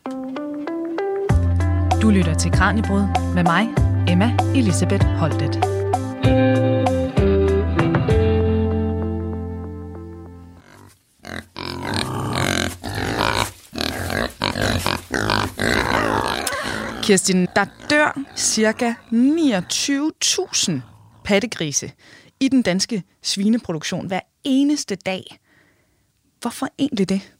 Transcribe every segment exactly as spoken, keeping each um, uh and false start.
Du lytter til Kraniebrud med mig, Emma Elisabeth Holtet. Kirstin, der dør ca. niogtyve tusind pattegrise i den danske svineproduktion hver eneste dag. Hvorfor egentlig det?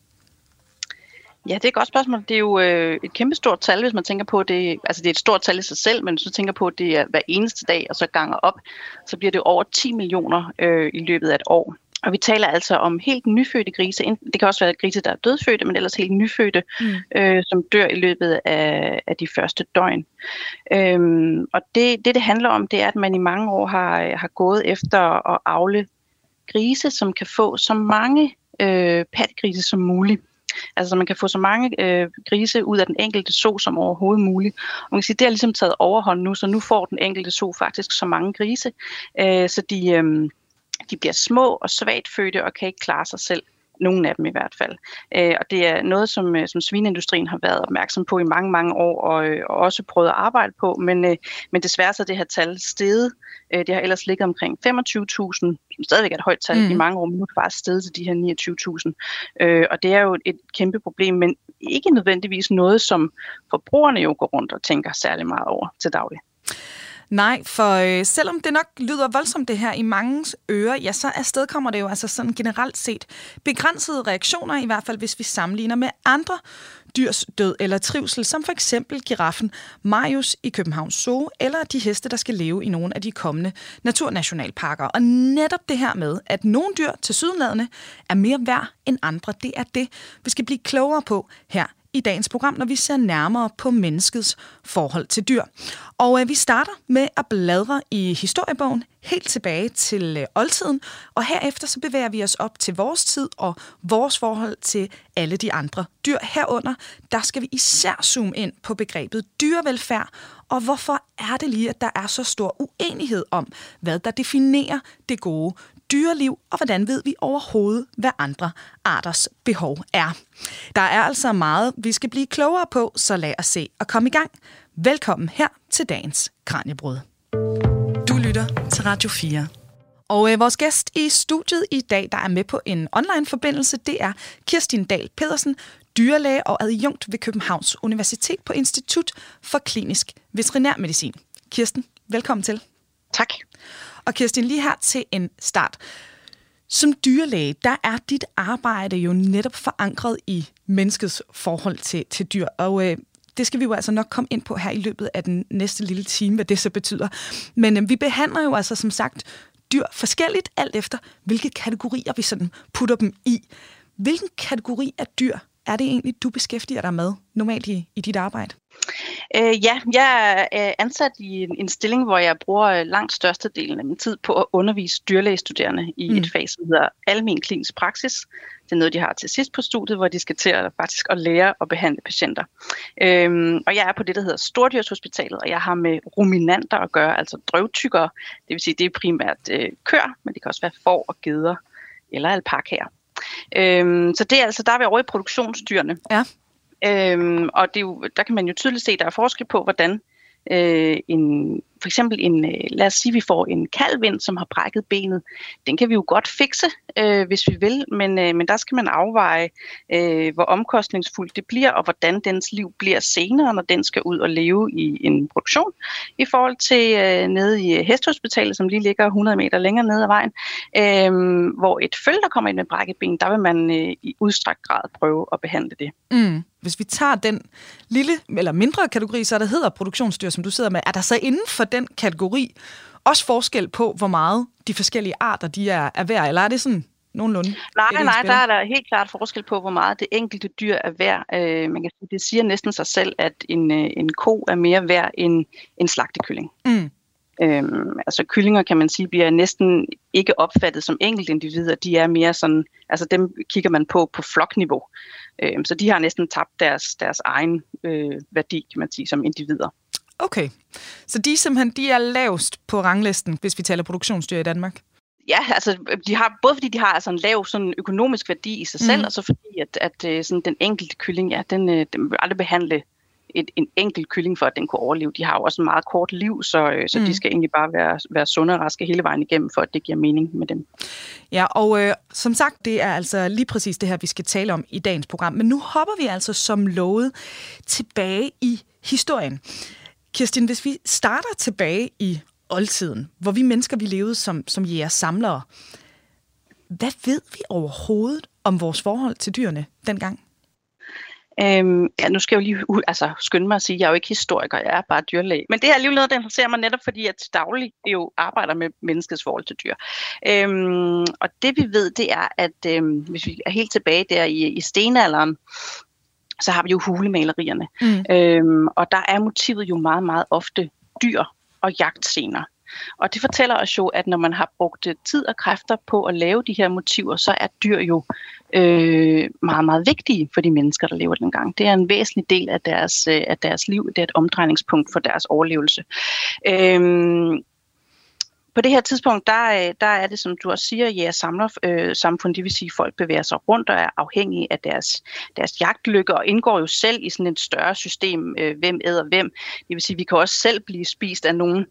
Ja, det er et godt spørgsmål. Det er jo øh, et kæmpe stort tal, hvis man tænker på det. Altså det er et stort tal i sig selv, men hvis man tænker på, at det er hver eneste dag, og så ganger op, så bliver det over ti millioner øh, i løbet af et år. Og vi taler altså om helt nyfødte grise. Det kan også være grise, der er dødfødte, men ellers helt nyfødte, mm. øh, som dør i løbet af, af de første døgn. Øhm, og det, det, det handler om, det er, at man i mange år har, har gået efter at avle grise, som kan få så mange øh, pattegrise som muligt. Altså, så man kan få så mange øh, grise ud af den enkelte so som overhovedet muligt. Og man kan sige, det er ligesom taget overhånd nu, så nu får den enkelte so faktisk så mange grise, øh, så de, øh, de bliver små og svagt fødte og kan ikke klare sig selv. Nogle af dem i hvert fald. Øh, og det er noget, som, som svineindustrien har været opmærksom på i mange, mange år, og, og også prøvet at arbejde på. Men, øh, men desværre så er det her tal steget. Øh, det har ellers ligget omkring femogtyve tusind, som stadigvæk er et højt tal mm. i mange år, men nu er det bare steget til de her niogtyve tusind. Øh, og det er jo et kæmpe problem, men ikke nødvendigvis noget, som forbrugerne jo går rundt og tænker særlig meget over til daglig. Nej, for øh, selvom det nok lyder voldsomt det her i manges ører, ja, så afstedkommer det jo altså sådan generelt set begrænsede reaktioner, i hvert fald hvis vi sammenligner med andre dyrs død eller trivsel, som for eksempel giraffen Marius i Københavns Zoo, eller de heste, der skal leve i nogle af de kommende naturnationalparker. Og netop det her med, at nogle dyr tilsyneladende er mere værd end andre, det er det, vi skal blive klogere på her i dagens program, når vi ser nærmere på menneskets forhold til dyr. Og øh, vi starter med at bladre i historiebogen helt tilbage til øh, oldtiden, og herefter så bevæger vi os op til vores tid og vores forhold til alle de andre dyr. Herunder, der skal vi især zoome ind på begrebet dyrevelfærd, og hvorfor er det lige, at der er så stor uenighed om, hvad der definerer det gode dyreliv, og hvordan ved vi overhovedet, hvad andre arters behov er. Der er altså meget, vi skal blive klogere på, så lad os se og komme i gang. Velkommen her til dagens Kraniebrud. Du lytter til Radio fire. Og øh, vores gæst i studiet i dag, der er med på en online-forbindelse, det er Kirstin Dahl Pedersen, dyrlæge og adjunkt ved Københavns Universitet på Institut for Klinisk Veterinærmedicin. Kirsten, velkommen til. Tak. Og Kirstin, lige her til en start. Som dyrlæge, der er dit arbejde jo netop forankret i menneskets forhold til, til dyr. Og øh, det skal vi jo altså nok komme ind på her i løbet af den næste lille time, hvad det så betyder. Men øh, vi behandler jo altså som sagt dyr forskelligt, alt efter hvilke kategorier vi sådan putter dem i. Hvilken kategori af dyr er det egentlig, du beskæftiger dig med normalt i, i dit arbejde? Øh, ja, jeg er ansat i en, en stilling, hvor jeg bruger langt størstedelen af min tid på at undervise dyrlægestuderende i mm. et fag, som hedder almen klinisk praksis. Det er noget, de har til sidst på studiet, hvor de skal til at faktisk at lære at behandle patienter. Øhm, og jeg er på det, der hedder Stordyrshospitalet, og jeg har med ruminanter at gøre, altså drøvtyggere. Det vil sige, det er primært øh, køer, men det kan også være får og geder eller alpakaer. Øhm, så det er altså, der er vi over i produktionsdyrene. Ja. Øhm, og det er jo, der kan man jo tydeligt se, at der er forskel på, hvordan øh, en, for eksempel en, øh, lad os sige, vi får en kalv ind, som har brækket benet. Den kan vi jo godt fikse, øh, hvis vi vil, men, øh, men der skal man afveje, øh, hvor omkostningsfuldt det bliver, og hvordan dens liv bliver senere, når den skal ud og leve i en produktion, i forhold til øh, nede i Hestehospitalet, som lige ligger hundrede meter længere nede ad vejen, øh, hvor et føl, der kommer ind med brækket ben, der vil man øh, i udstrakt grad prøve at behandle det. Mm. Hvis vi tager den lille eller mindre kategori, så der hedder produktionsdyr, som du sidder med, er der så inden for den kategori også forskel på, hvor meget de forskellige arter de er, er værd, eller er det sådan nogenlunde? Nej, nej, der er der helt klart forskel på, hvor meget det enkelte dyr er værd. Øh, man kan sige, det siger næsten sig selv, at en, en ko er mere værd end en slagtekylling. Mm. Øhm, altså kyllinger, kan man sige, bliver næsten ikke opfattet som enkeltindivider. De er mere sådan, altså dem kigger man på på flokniveau. Øhm, så de har næsten tabt deres, deres egen øh, værdi, kan man sige, som individer. Okay, så de simpelthen de er lavest på ranglisten, hvis vi taler produktionsdyr i Danmark? Ja, altså de har, både fordi de har altså en lav sådan økonomisk værdi i sig selv, mm. og så fordi at, at sådan, den enkelte kylling, ja, den, den vil aldrig behandle et, en enkelt kylling for, at den kunne overleve. De har jo også en meget kort liv, så, så mm. de skal egentlig bare være, være sunde og raske hele vejen igennem, for at det giver mening med dem. Ja, og øh, som sagt, det er altså lige præcis det her, vi skal tale om i dagens program. Men nu hopper vi altså som lovet tilbage i historien. Kirstin, hvis vi starter tilbage i oldtiden, hvor vi mennesker, vi levede som, som jæger-samlere, hvad ved vi overhovedet om vores forhold til dyrene dengang? Øhm, ja, nu skal jeg jo lige uh, altså, skynde mig at sige, at jeg er jo ikke historiker, jeg er bare dyrlæge. Men det her er alligevel noget, der interesserer mig netop, fordi jeg dagligt jo arbejder med menneskets forhold til dyr. Øhm, og det vi ved, det er, at øhm, hvis vi er helt tilbage der i, i stenalderen, så har vi jo hulemalerierne. Mm. Øhm, og der er motivet jo meget, meget ofte dyr og jagtscener. Og det fortæller os jo, at når man har brugt tid og kræfter på at lave de her motiver, så er dyr jo øh, meget, meget vigtige for de mennesker, der lever dengang. Det er en væsentlig del af deres, øh, af deres liv. Det er et omdrejningspunkt for deres overlevelse. Øhm, På det her tidspunkt, der, der er det, som du også siger, jæger-samler-samfund, det vil sige, at folk bevæger sig rundt og er afhængige af deres, deres jagtlykke, og indgår jo selv i sådan et større system, øh, hvem æder hvem. Det vil sige, at vi kan også selv blive spist af nogen.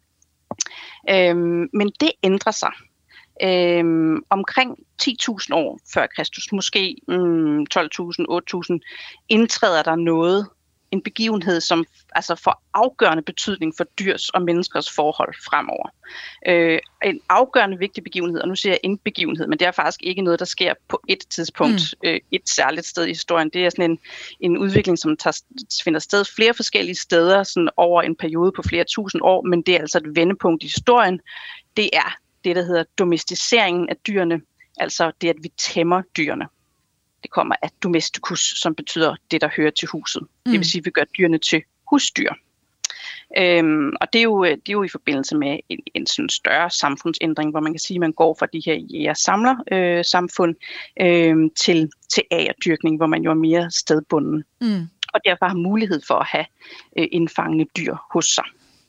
Øhm, men det ændrer sig. Øhm, omkring ti tusind år før Kristus, måske mm, tolv tusind, otte tusind, indtræder der noget, en begivenhed, som altså får afgørende betydning for dyrs og menneskers forhold fremover. Øh, en afgørende vigtig begivenhed, og nu siger jeg en begivenhed, men det er faktisk ikke noget, der sker på et tidspunkt, mm. øh, et særligt sted i historien. Det er sådan en, en udvikling, som tager, finder sted flere forskellige steder sådan over en periode på flere tusind år, men det er altså et vendepunkt i historien. Det er det, der hedder domesticeringen af dyrene, altså det, at vi tæmmer dyrene. Det kommer af domesticus, som betyder det, der hører til huset. Mm. Det vil sige, at vi gør dyrene til husdyr. Øhm, og det er, jo, det er jo i forbindelse med en, en sådan større samfundsændring, hvor man kan sige, at man går fra de her jæger-samler-samfund øh, øh, til, til agerdyrkning, hvor man jo er mere stedbunden. Mm. Og derfor har mulighed for at have øh, indfangende dyr hos sig.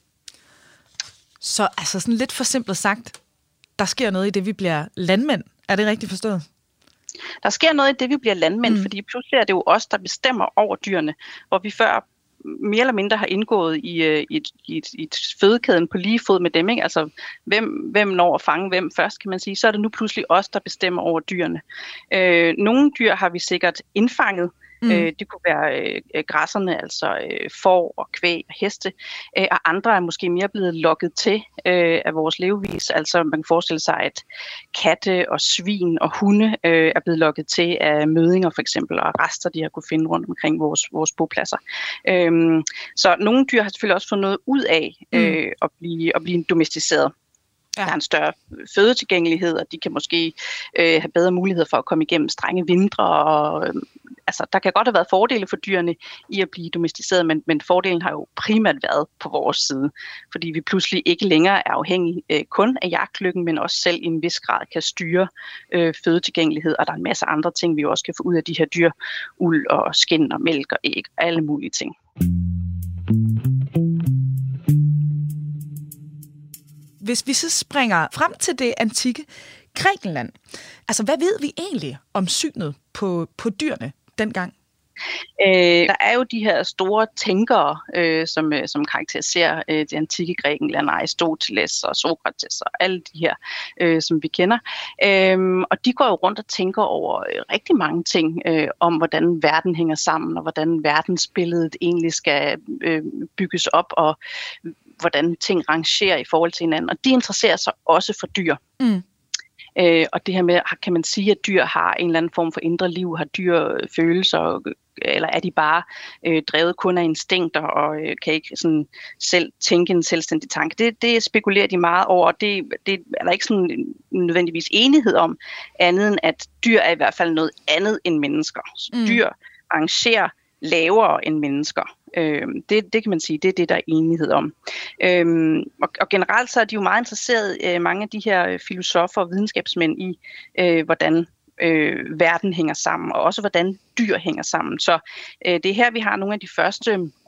Så altså sådan lidt forsimplet sagt, der sker noget i det, vi bliver landmænd. Er det rigtigt forstået? Der sker noget i det, vi bliver landmænd, mm. fordi pludselig er det jo os, der bestemmer over dyrene, hvor vi før mere eller mindre har indgået i, uh, i, et, i, et, i et fødekæden på lige fod med dem. Ikke? Altså, hvem, hvem når at fange hvem først, kan man sige. Så er det nu pludselig os, der bestemmer over dyrene. Øh, nogle dyr har vi sikkert indfanget. Mm. Øh, det kunne være øh, græsserne, altså øh, får og kvæg og heste, øh, og andre er måske mere blevet lokket til øh, af vores levevis. Altså man kan forestille sig, at katte og svin og hunde øh, er blevet lokket til af mødinger for eksempel, og rester, de har kunne finde rundt omkring vores, vores bopladser. Øh, så nogle dyr har selvfølgelig også fået noget ud af øh, mm. at, blive, at blive domesticeret. Ja. Der er en større fødetilgængelighed, og de kan måske øh, have bedre muligheder for at komme igennem strenge vintre. Og, øh, altså, der kan godt have været fordele for dyrene i at blive domesticeret, men, men fordelen har jo primært været på vores side, fordi vi pludselig ikke længere er afhængige øh, kun af jagtlykken, men også selv i en vis grad kan styre øh, fødetilgængelighed, og der er en masse andre ting, vi også kan få ud af de her dyr, uld og skind og mælk og æg og alle mulige ting. Hvis vi så springer frem til det antikke Grækenland, altså hvad ved vi egentlig om synet på, på dyrene dengang? Øh, der er jo de her store tænkere, øh, som, som karakteriserer øh, det antikke Grækenland, Aristoteles og Sokrates og alle de her, øh, som vi kender. Øh, og de går jo rundt og tænker over øh, rigtig mange ting øh, om, hvordan verden hænger sammen, og hvordan verdensbilledet egentlig skal øh, bygges op, og hvordan ting rangerer i forhold til hinanden. Og de interesserer sig også for dyr. Mm. Øh, og det her med, kan man sige, at dyr har en eller anden form for indre liv, har dyr følelser, eller er de bare øh, drevet kun af instinkter, og øh, kan ikke sådan selv tænke en selvstændig tanke. Det, det spekulerer de meget over, og det, det er der ikke sådan nødvendigvis enighed om, andet end at dyr er i hvert fald noget andet end mennesker. Mm. Dyr arrangerer lavere end mennesker. Øhm, det, det kan man sige, det er det, der er enighed om. Øhm, og, og generelt så er de jo meget interesserede, øh, mange af de her filosofer og videnskabsmænd, i øh, hvordan øh, verden hænger sammen, og også hvordan dyr hænger sammen. Så øh, det er her, vi har nogle af de første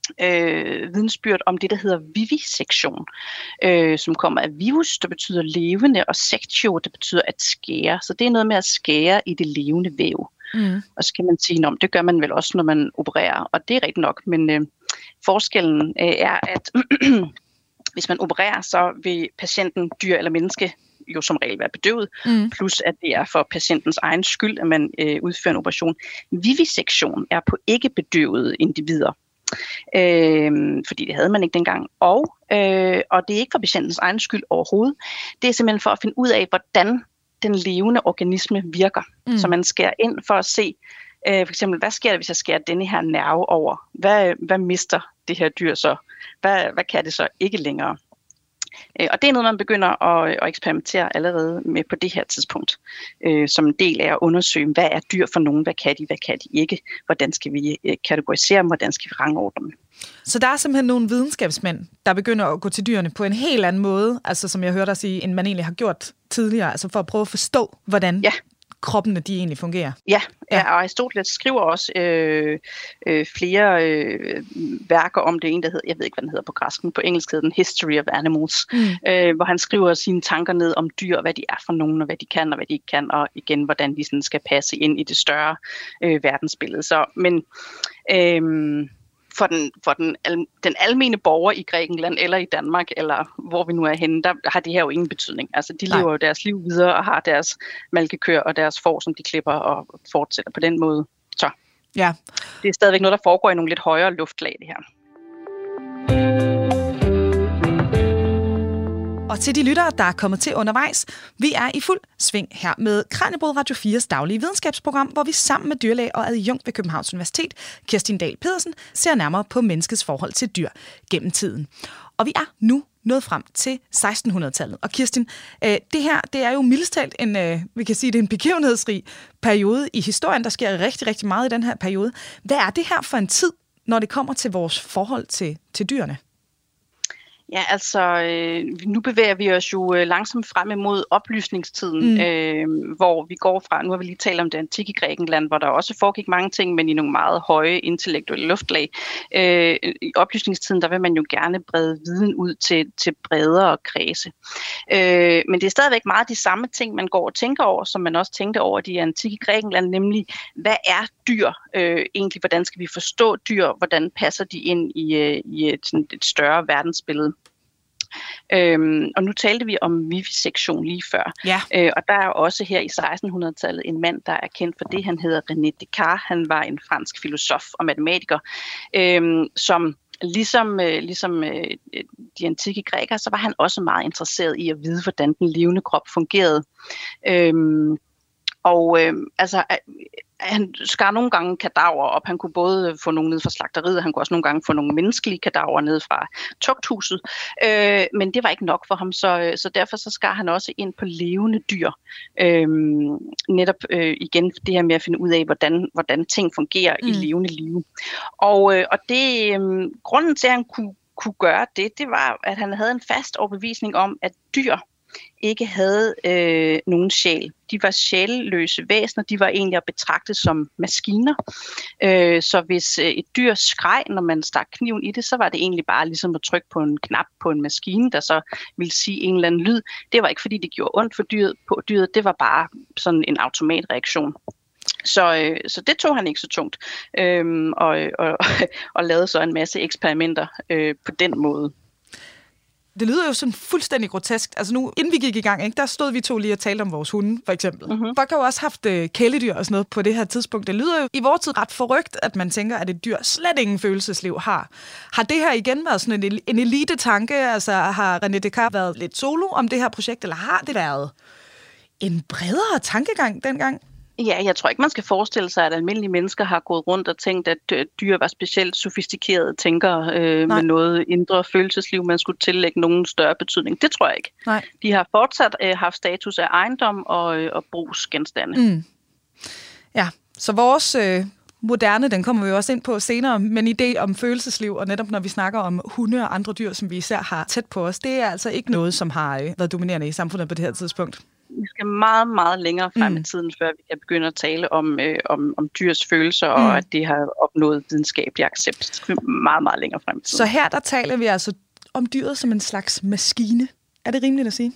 øh, vidensbyrd om det, der hedder vivisektion, øh, som kommer af vivus, der betyder levende, og sectio, der betyder at skære. Så det er noget med at skære i det levende væv. Mm. Og så kan man sige, at det gør man vel også, når man opererer, og det er rigtigt nok, men øh, forskellen øh, er, at hvis man opererer, så vil patienten, dyr eller menneske, jo som regel være bedøvet, mm. plus at det er for patientens egen skyld, at man øh, udfører en operation. Vivisektion er på ikke bedøvede individer, øh, fordi det havde man ikke dengang, og, øh, og det er ikke for patientens egen skyld overhovedet. Det er simpelthen for at finde ud af, hvordan den levende organisme virker. Mm. Så man skærer ind for at se, øh, for eksempel, hvad sker der, hvis jeg skærer denne her nerve over? Hvad, hvad mister det her dyr så? Hvad, hvad kan det så ikke længere? Øh, og det er noget, man begynder at, at eksperimentere allerede med på det her tidspunkt, øh, som en del af at undersøge, hvad er dyr for nogen, hvad kan de, hvad kan de ikke? Hvordan skal vi øh, kategorisere dem, hvordan skal vi rangordne dem? Så der er simpelthen nogle videnskabsmænd, der begynder at gå til dyrene på en helt anden måde, altså som jeg hørte dig sige, end man egentlig har gjort tidligere, altså for at prøve at forstå, hvordan ja. kroppene de egentlig fungerer. Ja, ja. og Aristoteles skriver også øh, øh, flere øh, værker om det. En, der hedder, jeg ved ikke, hvad den hedder på græsk, men på engelsk hedder den History of Animals, mm. øh, hvor han skriver sine tanker ned om dyr, hvad de er for nogen, og hvad de kan, og hvad de ikke kan, og igen, hvordan de sådan skal passe ind i det større øh, verdensbillede. Så, men... Øh, For, den, for den, al, den almene borger i Grækenland eller i Danmark, eller hvor vi nu er henne, der har det her jo ingen betydning. Altså, de Nej. lever jo deres liv videre og har deres malkekøer og deres får, som de klipper og fortsætter på den måde. Så ja. det er stadigvæk noget, der foregår i nogle lidt højere luftlag, det her. Og til de lyttere, der er kommet til undervejs, vi er i fuld sving her med Kraniebrud Radio fires daglige videnskabsprogram, hvor vi sammen med dyrlæge og adjunkt ved Københavns Universitet, Kirstin Dahl Pedersen, ser nærmere på menneskets forhold til dyr gennem tiden. Og vi er nu nået frem til sekstenhundredetallet. Og Kirstin, øh, det her, det er jo mildest talt en, øh, vi kan sige, det er en begivenhedsrig periode i historien. Der sker rigtig, rigtig meget i den her periode. Hvad er det her for en tid, når det kommer til vores forhold til, til dyrene? Ja, altså, øh, nu bevæger vi os jo øh, langsomt frem imod oplysningstiden, mm. øh, hvor vi går fra, nu har vi lige talt om det antikke Grækenland, hvor der også foregik mange ting, men i nogle meget høje intellektuelle luftlag. Øh, I oplysningstiden, der vil man jo gerne brede viden ud til, til bredere kredse. Øh, men det er stadigvæk meget de samme ting, man går og tænker over, som man også tænkte over i det antikke Grækenland, nemlig, hvad er dyr øh, egentlig? Hvordan skal vi forstå dyr? Hvordan passer de ind i, øh, i et, sådan et større verdensbillede? Øhm, og nu talte vi om vivisektion lige før, ja. øh, og der er også her i sekstenhundredetallet en mand, der er kendt for det, han hedder René Descartes. Han var en fransk filosof og matematiker, øh, som ligesom, øh, ligesom øh, de antikke grækere, så var han også meget interesseret i at vide, hvordan den levende krop fungerede. Øh, og øh, altså... Han skar nogle gange kadaver op. Han kunne både få nogle ned fra slagteriet, han kunne også nogle gange få nogle menneskelige kadaver ned fra tugthuset. Øh, men det var ikke nok for ham, så, så derfor så skar han også ind på levende dyr. Øh, netop øh, igen det her med at finde ud af, hvordan, hvordan ting fungerer mm. i levende liv. Og, øh, og det, øh, grunden til, at han kunne, kunne gøre det, det var, at han havde en fast overbevisning om, at dyr ikke havde øh, nogen sjæl. De var sjælløse væsener, de var egentlig at betragte som maskiner. Øh, så hvis øh, et dyr skreg, når man stak kniven i det, så var det egentlig bare ligesom at trykke på en knap på en maskine, der så ville sige en eller anden lyd. Det var ikke fordi det gjorde ondt for dyret, på dyret, det var bare sådan en automatreaktion. Så, øh, så det tog han ikke så tungt, øh, og, og, og lavede så en masse eksperimenter øh, på den måde. Det lyder jo sådan fuldstændig grotesk. Altså nu, inden vi gik i gang, ikke, der stod vi to lige og talte om vores hunde, for eksempel. Mm-hmm. Folk har jo også haft øh, kæledyr og sådan noget på det her tidspunkt. Det lyder jo i vores tid ret forrygt, at man tænker, at et dyr slet ingen følelsesliv har. Har det her igen været sådan en, en elite-tanke? Altså har René Descartes været lidt solo om det her projekt, eller har det været en bredere tankegang dengang? Ja, jeg tror ikke, man skal forestille sig, at almindelige mennesker har gået rundt og tænkt, at dyr var specielt sofistikerede tænkere øh, med noget indre følelsesliv, man skulle tillægge nogen større betydning. Det tror jeg ikke. Nej. De har fortsat øh, haft status af ejendom og, øh, og brugsgenstande. Mm. Ja, så vores øh, moderne, den kommer vi jo også ind på senere, men idé om følelsesliv, og netop når vi snakker om hunde og andre dyr, som vi især har tæt på os, det er altså ikke noget, som har øh, været dominerende i samfundet på det her tidspunkt. vi skal meget, meget længere frem Mm. i tiden, før vi kan begynde at tale om, øh, om, om dyrs følelser, mm. og at det har opnået videnskabelig accept. Det skal vi meget, meget længere frem i tiden. Så her der taler vi altså om dyret som en slags maskine. Er det rimeligt at sige?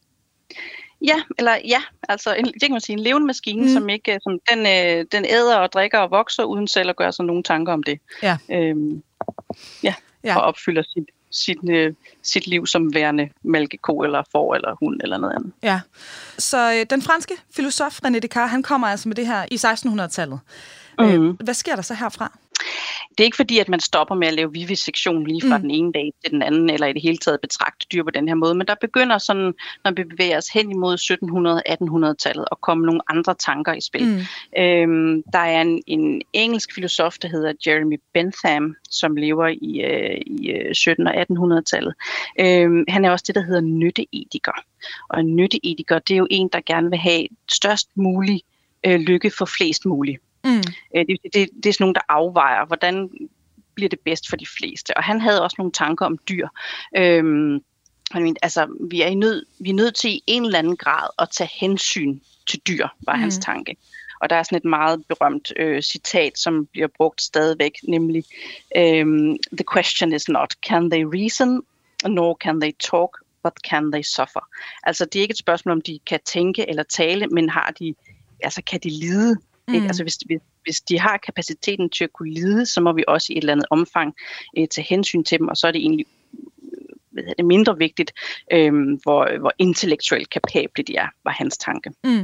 Ja, eller ja, altså en, det kan man sige, en levende maskine, mm. som ikke, som den, øh, den æder og drikker og vokser, uden selv at gøre sig nogle tanker om det. Ja. Øhm, ja, ja, og opfylder sit, sit, øh, sit liv som værende mælkeko eller får eller hund eller noget andet. Ja, så øh, den franske filosof René Descartes, han kommer altså med det her i sekstenhundredetallet. Mm. Øh, hvad sker der så herfra? Det er ikke fordi, at man stopper med at lave vivisektion lige fra mm. den ene dag til den anden, eller i det hele taget betragte dyr på den her måde, men der begynder sådan, når vi bevæger os hen imod sytten hundrede-atten hundrede-tallet, at komme nogle andre tanker i spil. Mm. Øhm, der er en, en engelsk filosof, der hedder Jeremy Bentham, som lever i, øh, i sytten- og atten hundrede-tallet. Øhm, han er også det, der hedder nytteetiker. Og en nytteetiker, det er jo en, der gerne vil have størst mulig øh, lykke for flest muligt. Mm. Det, det, det er sådan nogle, der afvejer, hvordan bliver det bedst for de fleste. Og han havde også nogle tanker om dyr. Øhm, altså, vi er, i nød, vi er nødt til i en eller anden grad at tage hensyn til dyr, var mm. hans tanke. Og der er sådan et meget berømt øh, citat, som bliver brugt stadigvæk, nemlig øhm, the question is not, can they reason, nor can they talk, but can they suffer? Altså, det er ikke et spørgsmål, om de kan tænke eller tale, men har de, altså, kan de lide? Mm. Ikke? Altså, hvis, hvis, hvis de har kapaciteten til at kunne lide, så må vi også i et eller andet omfang øh, tage hensyn til dem, og så er det egentlig hvad hedder det, mindre vigtigt, øh, hvor, hvor intellektuelt kapable de er, var hans tanke. Mm.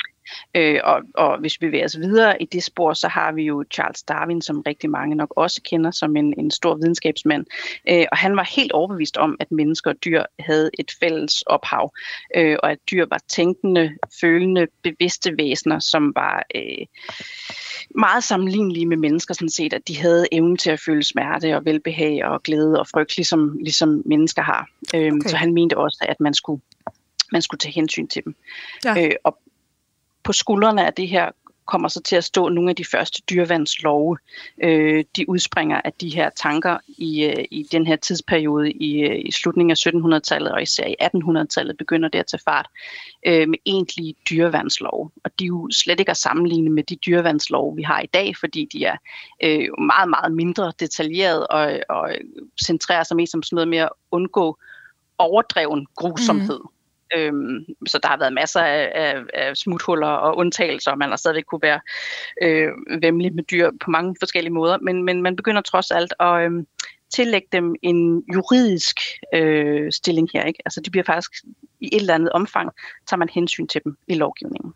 Øh, og, og hvis vi bevæger os videre i det spor, så har vi jo Charles Darwin, som rigtig mange nok også kender som en, en stor videnskabsmand. Øh, og han var helt overbevist om, at mennesker og dyr havde et fælles ophav, øh, og at dyr var tænkende, følende, bevidste væsener, som var øh, meget sammenlignelige med mennesker, sådan set, at de havde evnen til at føle smerte og velbehag og glæde og frygt, ligesom, ligesom mennesker har. Øh, okay. Så han mente også, at man skulle, man skulle tage hensyn til dem. Ja. Øh, og på skuldrene af det her kommer så til at stå nogle af de første dyreværnslove. Øh, de udspringer af de her tanker i, øh, i den her tidsperiode i, øh, i slutningen af sytten hundrede-tallet, og især i atten hundrede-tallet begynder det at tage fart øh, med egentlige dyreværnslove. Og de er jo slet ikke at sammenligne med de dyreværnslove, vi har i dag, fordi de er øh, meget, meget mindre detaljeret og, og centrerer sig mest om sådan noget med at undgå overdreven grusomhed. Mm. Øhm, så der har været masser af, af, af smuthuller og undtagelser, og man har stadigvæk kunne være øh, væmmelig med dyr på mange forskellige måder, men, men man begynder trods alt at øh, tillægge dem en juridisk øh, stilling her, ikke? Altså de bliver faktisk i et eller andet omfang, tager man hensyn til dem i lovgivningen.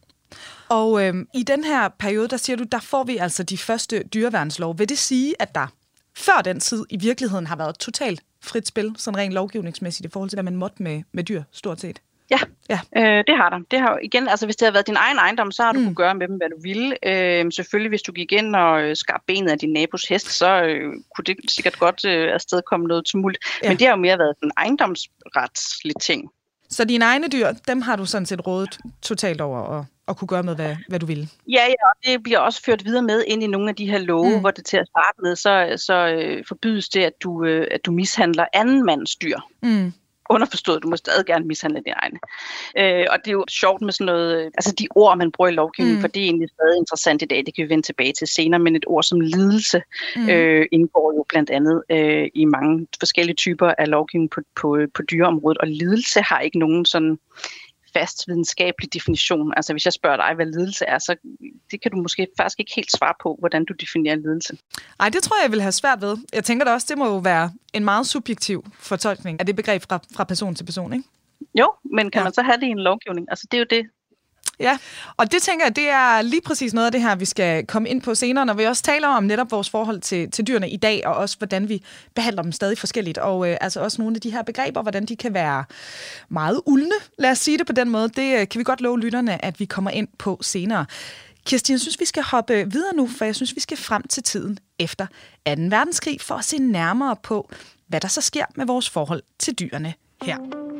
Og øh, i den her periode, der siger du, der får vi altså de første dyreværnslov. Vil det sige, at der før den tid i virkeligheden har været totalt frit spil, sådan rent lovgivningsmæssigt i forhold til, hvad man måtte med, med dyr, stort set? Ja, ja. Øh, det har der. Det har igen, altså hvis det havde været din egen ejendom, så har du mm. kunne gøre med dem, hvad du ville. Øh, selvfølgelig, hvis du gik ind og skar benet af din nabos hest, så øh, kunne det sikkert godt øh, afstedkomme noget tumult. Ja. Men det har jo mere været en ejendomsretslig ting. Så dine egne dyr, dem har du sådan set rådet totalt over at, at kunne gøre med, hvad, hvad du vil? Ja, ja, og det bliver også ført videre med ind i nogle af de her love, mm. hvor det til at starte med, så, så øh, forbydes det, at du, øh, at du mishandler anden mands dyr. Mm. Underforstået, du må stadig gerne mishandle dine egne. Øh, og det er jo sjovt med sådan noget, altså de ord, man bruger i lovgivningen, mm. for det er egentlig stadig interessant i dag, det kan vi vende tilbage til senere, men et ord som lidelse mm. øh, indgår jo blandt andet øh, i mange forskellige typer af lovgivning på, på, på dyreområdet, og lidelse har ikke nogen sådan fast videnskabelig definition. Altså hvis jeg spørger dig, hvad lidelse er, så det kan du måske faktisk ikke helt svare på, hvordan du definerer lidelse. Nej, det tror jeg, jeg vil have svært ved. Jeg tænker da også, det må jo være en meget subjektiv fortolkning af det begreb fra, fra person til person, ikke? Jo, men kan ja. man så have det i en lovgivning? Altså det er jo det. Ja, og det tænker jeg, det er lige præcis noget af det her, vi skal komme ind på senere, når vi også taler om netop vores forhold til, til dyrene i dag, og også hvordan vi behandler dem stadig forskelligt, og øh, altså også nogle af de her begreber, hvordan de kan være meget uldne, lad os sige det på den måde, det øh, kan vi godt love lytterne, at vi kommer ind på senere. Kirsten, jeg synes, vi skal hoppe videre nu, for jeg synes, vi skal frem til tiden efter anden verdenskrig, for at se nærmere på, hvad der så sker med vores forhold til dyrene her.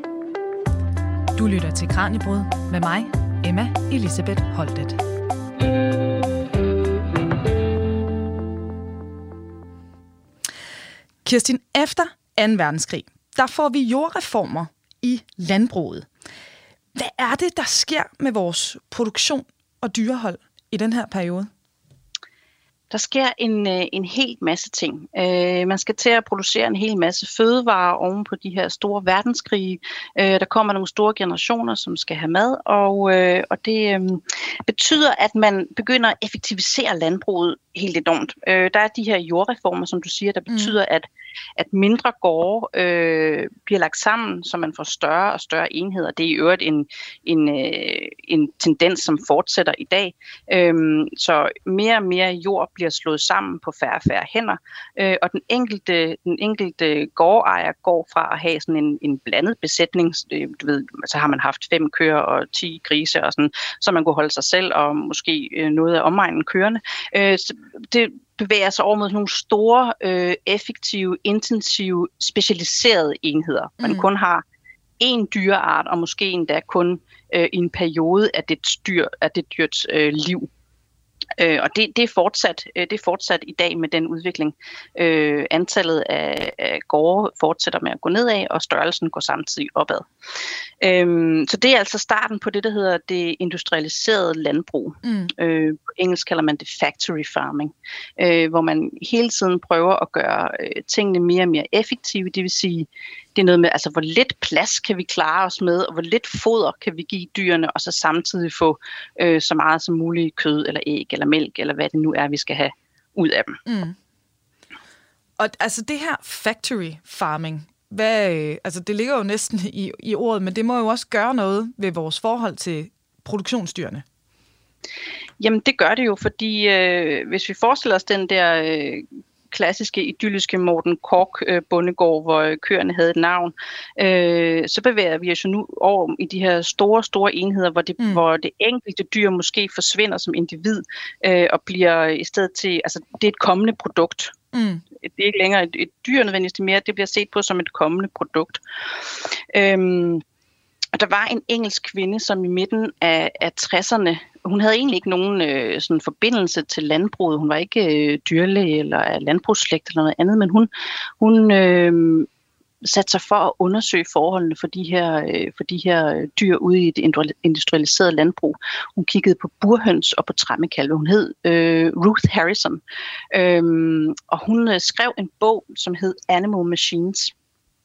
Du lytter til Kraniebrud med mig, Emma Elisabeth Holtet. Kirsten, efter anden verdenskrig, der får vi jordreformer i landbruget. Hvad er det, der sker med vores produktion og dyrehold i den her periode? Der sker en, en hel masse ting. Øh, man skal til at producere en hel masse fødevarer oven på de her store verdenskrige. Øh, der kommer nogle store generationer, som skal have mad, og, øh, og det øh, betyder, at man begynder at effektivisere landbruget helt enormt. Øh, der er de her jordreformer, som du siger, der betyder, mm. at, at mindre gårde øh, bliver lagt sammen, så man får større og større enheder. Det er i øvrigt en, en, øh, en tendens, som fortsætter i dag. Øh, så mere og mere jord bliver slået sammen på færre og færre hænder, øh, og den enkelte, den enkelte gårdejer går fra at have sådan en, en blandet besætning. Du ved, så har man haft fem køer og ti grise, og sådan, så man kunne holde sig selv og måske øh, noget af omegnen kørende. Øh, det bevæger sig over mod nogle store, øh, effektive, intensive, specialiserede enheder. Man mm. kun har én dyreart, og måske endda kun øh, i en periode af det dyr, af det dyrets øh, liv. Øh, og det, det, er fortsat, øh, det er fortsat i dag med den udvikling. Øh, antallet af, af gårde fortsætter med at gå nedad, og størrelsen går samtidig opad. Øh, så det er altså starten på det, der hedder det industrialiserede landbrug. Mm. Øh, på engelsk kalder man det factory farming, øh, hvor man hele tiden prøver at gøre øh, tingene mere og mere effektive. Det vil sige, det er noget med, altså hvor lidt plads kan vi klare os med, og hvor lidt foder kan vi give dyrene, og så samtidig få øh, så meget som muligt kød, eller æg, eller mælk, eller hvad det nu er, vi skal have ud af dem. Mm. Og altså det her factory farming, hvad, altså det ligger jo næsten i, i ordet, men det må jo også gøre noget ved vores forhold til produktionsdyrene. Jamen det gør det jo, fordi øh, hvis vi forestiller os den der øh, klassiske, idylliske Morten Korch-bondegård, hvor køerne havde et navn, øh, så bevæger vi os jo nu over i de her store, store enheder, hvor det, mm. hvor det enkelte dyr måske forsvinder som individ, øh, og bliver i stedet til, altså det er et kommende produkt. Mm. Det er ikke længere et, et dyr nødvendigvis mere, det bliver set på som et kommende produkt. Øhm, og der var en engelsk kvinde, som i midten af, af tresserne, hun havde egentlig ikke nogen øh, sådan forbindelse til landbruget. Hun var ikke øh, dyrlæge eller landbrugsslægt eller noget andet, men hun, hun øh, satte sig for at undersøge forholdene for de her, øh, for de her dyr ude i det industrialiserede landbrug. Hun kiggede på burhøns og på træmmekalve. Hun hed øh, Ruth Harrison, øh, og hun øh, skrev en bog, som hed Animal Machines.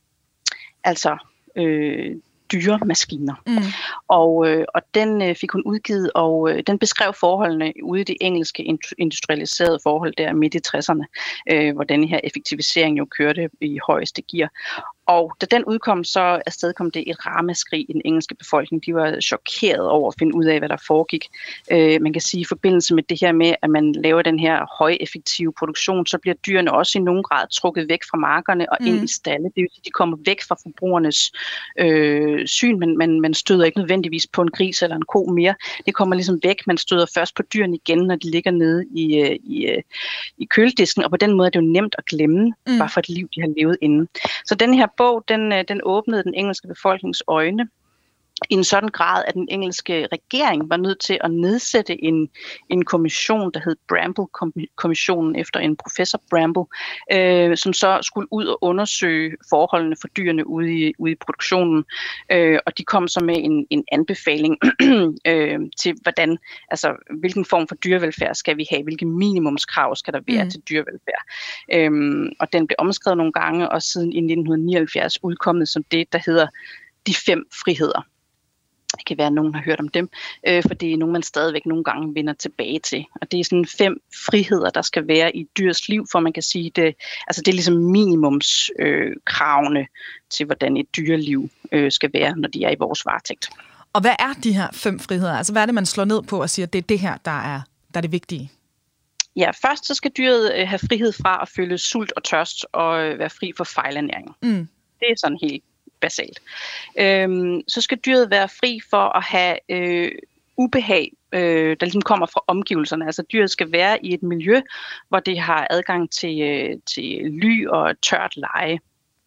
Altså øh, dyremaskiner. Mm. Og, øh, og den øh, fik hun udgivet, og øh, den beskrev forholdene ude i det engelske industrialiserede forhold der midt i tresserne, øh, hvor denne her effektivisering jo kørte i højeste gear. Og da den udkom, så afstedkom det et ramaskrig i den engelske befolkning. De var chokeret over at finde ud af, hvad der foregik. Øh, man kan sige, i forbindelse med det her med, at man laver den her højeffektive produktion, så bliver dyrene også i nogen grad trukket væk fra markerne og mm. ind i stalle. Det vil sige, de kommer væk fra forbrugernes øh, syn. Man, man, man støder ikke nødvendigvis på en gris eller en ko mere. Det kommer ligesom væk. Man støder først på dyrene igen, når de ligger nede i, i, i køledisken. Og på den måde er det jo nemt at glemme, mm. bare for et liv, de har levet inden. Så den her bog, den, den åbnede den engelske befolknings øjne i en sådan grad, at den engelske regering var nødt til at nedsætte en, en kommission, der hed Bramble-kommissionen, efter en professor Bramble, øh, som så skulle ud og undersøge forholdene for dyrene ude i, ude i produktionen. Øh, og de kom så med en, en anbefaling øh, til, hvordan, altså, hvilken form for dyrevelfærd skal vi have, hvilke minimumskrav skal der være mm. til dyrevelfærd. Øh, og den blev omskrevet nogle gange, og siden i nitten nioghalvfjerds udkommet som det, der hedder De fem friheder. Det kan være, at nogen har hørt om dem, øh, for det er nogle, man stadigvæk nogle gange vender tilbage til. Og det er sådan fem friheder, der skal være i dyrs liv, for man kan sige, det, altså det er ligesom minimumskravene øh, til, hvordan et dyreliv øh, skal være, når de er i vores varetægt. Og hvad er de her fem friheder? Altså hvad er det, man slår ned på og siger, at det er det her, der er, der er det vigtige? Ja, først så skal dyret øh, have frihed fra at føle sult og tørst og øh, være fri for fejlernæring. Mm. Det er sådan helt basalt. Øhm, så skal dyret være fri for at have øh, ubehag, øh, der ligesom kommer fra omgivelserne. Altså dyret skal være i et miljø, hvor det har adgang til, øh, til ly og tørt leje.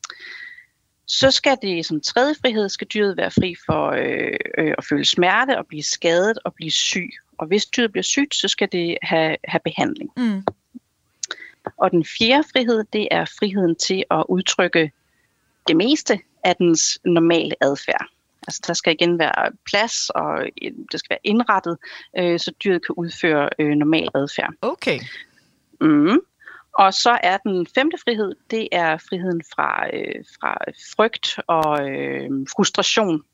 Så skal det som tredje frihed, skal dyret være fri for øh, øh, at føle smerte og blive skadet og blive syg. Og hvis dyret bliver sygt, så skal det have, have behandling. Mm. Og den fjerde frihed, det er friheden til at udtrykke det meste af dens normale adfærd. Altså der skal igen være plads, og det skal være indrettet, øh, så dyret kan udføre øh, normal adfærd. Okay. Mm. Og så er den femte frihed, det er friheden fra, øh, fra frygt og øh, frustration.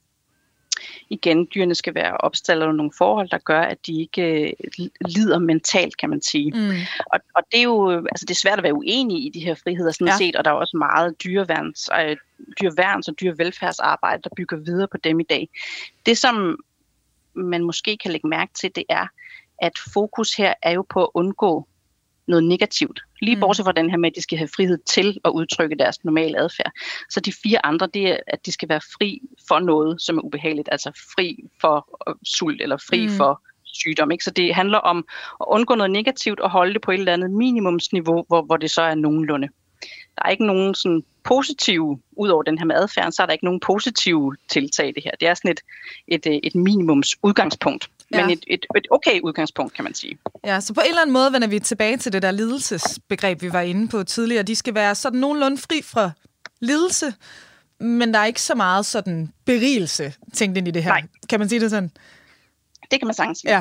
Igen, dyrene skal være opstillet under nogle forhold, der gør, at de ikke øh, lider mentalt, kan man sige. Mm. Og, og det er jo altså det er svært at være uenig i de her friheder, sådan ja. set, og der er også meget dyreværns, øh, dyreværns og dyrevelfærdsarbejde, der bygger videre på dem i dag. Det, som man måske kan lægge mærke til, det er, at fokus her er jo på at undgå noget negativt. Lige bortset fra den her med, at de skal have frihed til at udtrykke deres normale adfærd. Så de fire andre, det er, at de skal være fri for noget, som er ubehageligt. Altså fri for sult eller fri mm. for sygdom. Ikke? Så det handler om at undgå noget negativt og holde det på et eller andet minimumsniveau, hvor, hvor det så er nogenlunde. Der er ikke nogen sådan positive, ud over den her med adfærden, så er der ikke nogen positive tiltag i det her. Det er sådan et, et, et minimums udgangspunkt. Ja. Men et, et, et okay udgangspunkt, kan man sige. Ja, så på en eller anden måde vender vi tilbage til det der lidelsesbegreb, vi var inde på tidligere. De skal være sådan nogenlunde fri fra lidelse, men der er ikke så meget sådan berigelse tænkt ind i det her. Nej. Kan man sige det sådan? Det kan man sagtens sige. Ja.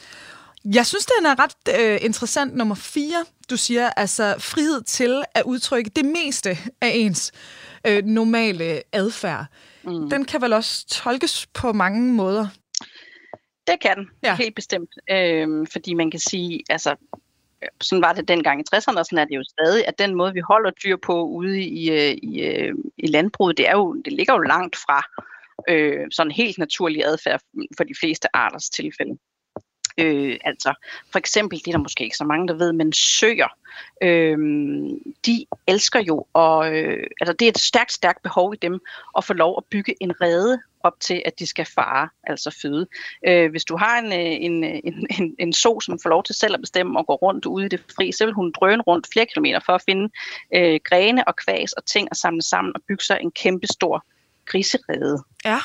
Jeg synes, det er ret øh, interessant nummer fire. Du siger altså frihed til at udtrykke det meste af ens øh, normale adfærd. Mm. Den kan vel også tolkes på mange måder? Det kan den, ja. Helt bestemt. Øhm, fordi man kan sige, altså, sådan var det dengang i tresserne, og sådan er det jo stadig, at den måde, vi holder dyr på ude i, i, i landbruget, det, er jo, det ligger jo langt fra øh, sådan helt naturlig adfærd for de fleste arters tilfælde. Øh, altså, for eksempel, det er der måske ikke så mange, der ved, men søer, øh, de elsker jo, og øh, altså, det er et stærkt, stærkt behov i dem, at få lov at bygge en rede op til, at de skal fare, altså føde. Øh, hvis du har en, en, en, en, en so, som får lov til selv at bestemme og gå rundt ude i det fri, så vil hun drøne rundt flere kilometer for at finde øh, grene og kvæs og ting at samle sammen og bygge sig en kæmpe stor griserede. Ja.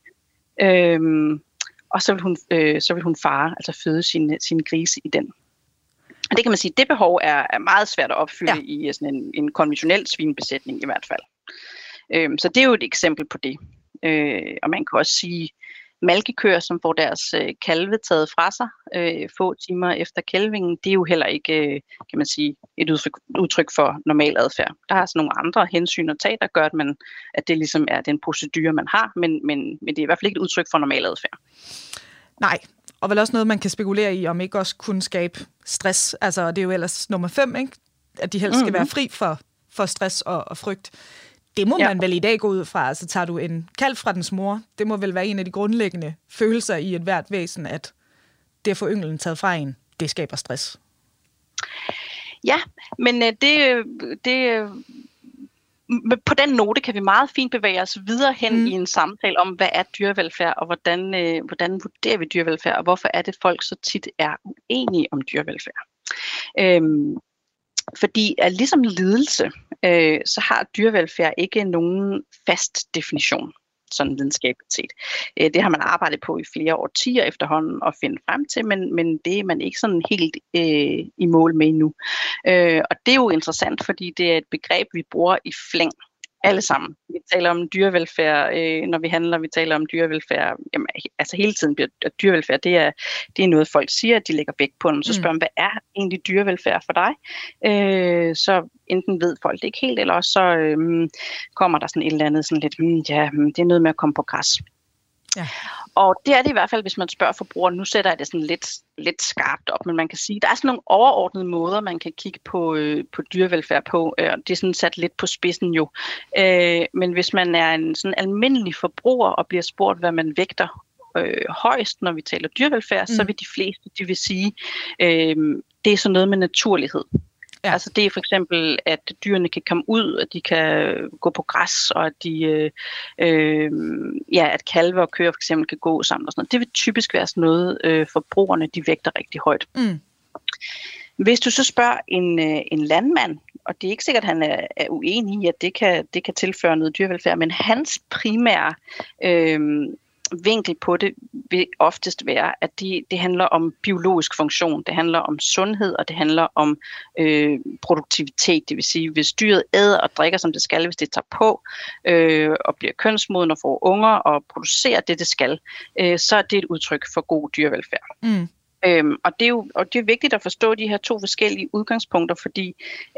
Øh, og så vil hun, øh, så vil hun fare, altså føde sine, sine grise i den. Og det kan man sige, det behov er, er meget svært at opfylde ja. i sådan en, en konventionel svinebesætning i hvert fald. Øh, så det er jo et eksempel på det. Øh, og man kan også sige, malkekøer, som får deres øh, kalve taget fra sig øh, få timer efter kalvingen, det er jo heller ikke, øh, kan man sige, et udtryk, udtryk for normal adfærd. Der er altså nogle andre hensyn at tage, der gør, at, man, at det ligesom er den procedure, man har, men, men, men det er i hvert fald ikke et udtryk for normal adfærd. Nej, og vel også noget, man kan spekulere i, om ikke også kunne skabe stress. Altså, det er jo ellers nummer fem, ikke? At de helst skal mm-hmm. være fri for, for stress og, og frygt. Det må ja. man vel i dag gå ud fra. Altså tager du en kalv fra dens mor, det må vel være en af de grundlæggende følelser i et hvert væsen, at det at få ynglen taget fra en, det skaber stress. Ja, men det, det på den note kan vi meget fint bevæge os videre hen mm. i en samtale om, hvad er dyrevelfærd, og hvordan, hvordan vurderer vi dyrevelfærd, og hvorfor er det folk så tit er uenige om dyrevelfærd. Øhm, Fordi at ligesom lidelse, øh, så har dyrevelfærd ikke nogen fast definition, sådan videnskabeligt set. Øh, det har man arbejdet på i flere årtier efterhånden at finde frem til, men, men det er man ikke sådan helt øh, i mål med endnu. Øh, og det er jo interessant, fordi det er et begreb, vi bruger i flæng. Alle sammen. Vi taler om dyrevelfærd, øh, når vi handler, vi taler om dyrevelfærd, jamen, altså hele tiden bliver dyrevelfærd, det er, det er noget, folk siger, at de lægger vægt på, dem. Så spørger man, hvad er egentlig dyrevelfærd for dig? Øh, så enten ved folk det ikke helt, eller også så øh, kommer der sådan et eller andet, sådan lidt, hmm, ja, det er noget med at komme på græs. Ja. Og det er det i hvert fald, hvis man spørger forbrugeren. Nu sætter jeg det sådan lidt, lidt skarpt op, men man kan sige, at der er sådan nogle overordnede måder, man kan kigge på, øh, på dyrevelfærd på. Øh, det er sådan sat lidt på spidsen jo. Øh, men hvis man er en sådan almindelig forbruger og bliver spurgt, hvad man vægter øh, højst, når vi taler dyrevelfærd, mm. så vil de fleste, de vil sige, øh, det er sådan noget med naturlighed. Ja. Altså det er for eksempel, at dyrene kan komme ud, at de kan gå på græs, og at de, øh, øh, ja, at kalve og køer for eksempel kan gå sammen og sådan noget. Det vil typisk være sådan noget, øh, forbrugerne de vægter rigtig højt. Mm. Hvis du så spørger en, øh, en landmand, og det er ikke sikkert, at han er, er uenig i, at det kan, det kan tilføre noget dyrevelfærd, men hans primære øh, vinkel på det vil oftest være, at det, det handler om biologisk funktion, det handler om sundhed, og det handler om øh, produktivitet. Det vil sige, hvis dyret æder og drikker, som det skal, hvis det tager på øh, og bliver kønsmoden og får unger og producerer det, det skal, øh, så er det et udtryk for god dyrevelfærd. Mm. Øhm, og, det er jo, og det er vigtigt at forstå de her to forskellige udgangspunkter, fordi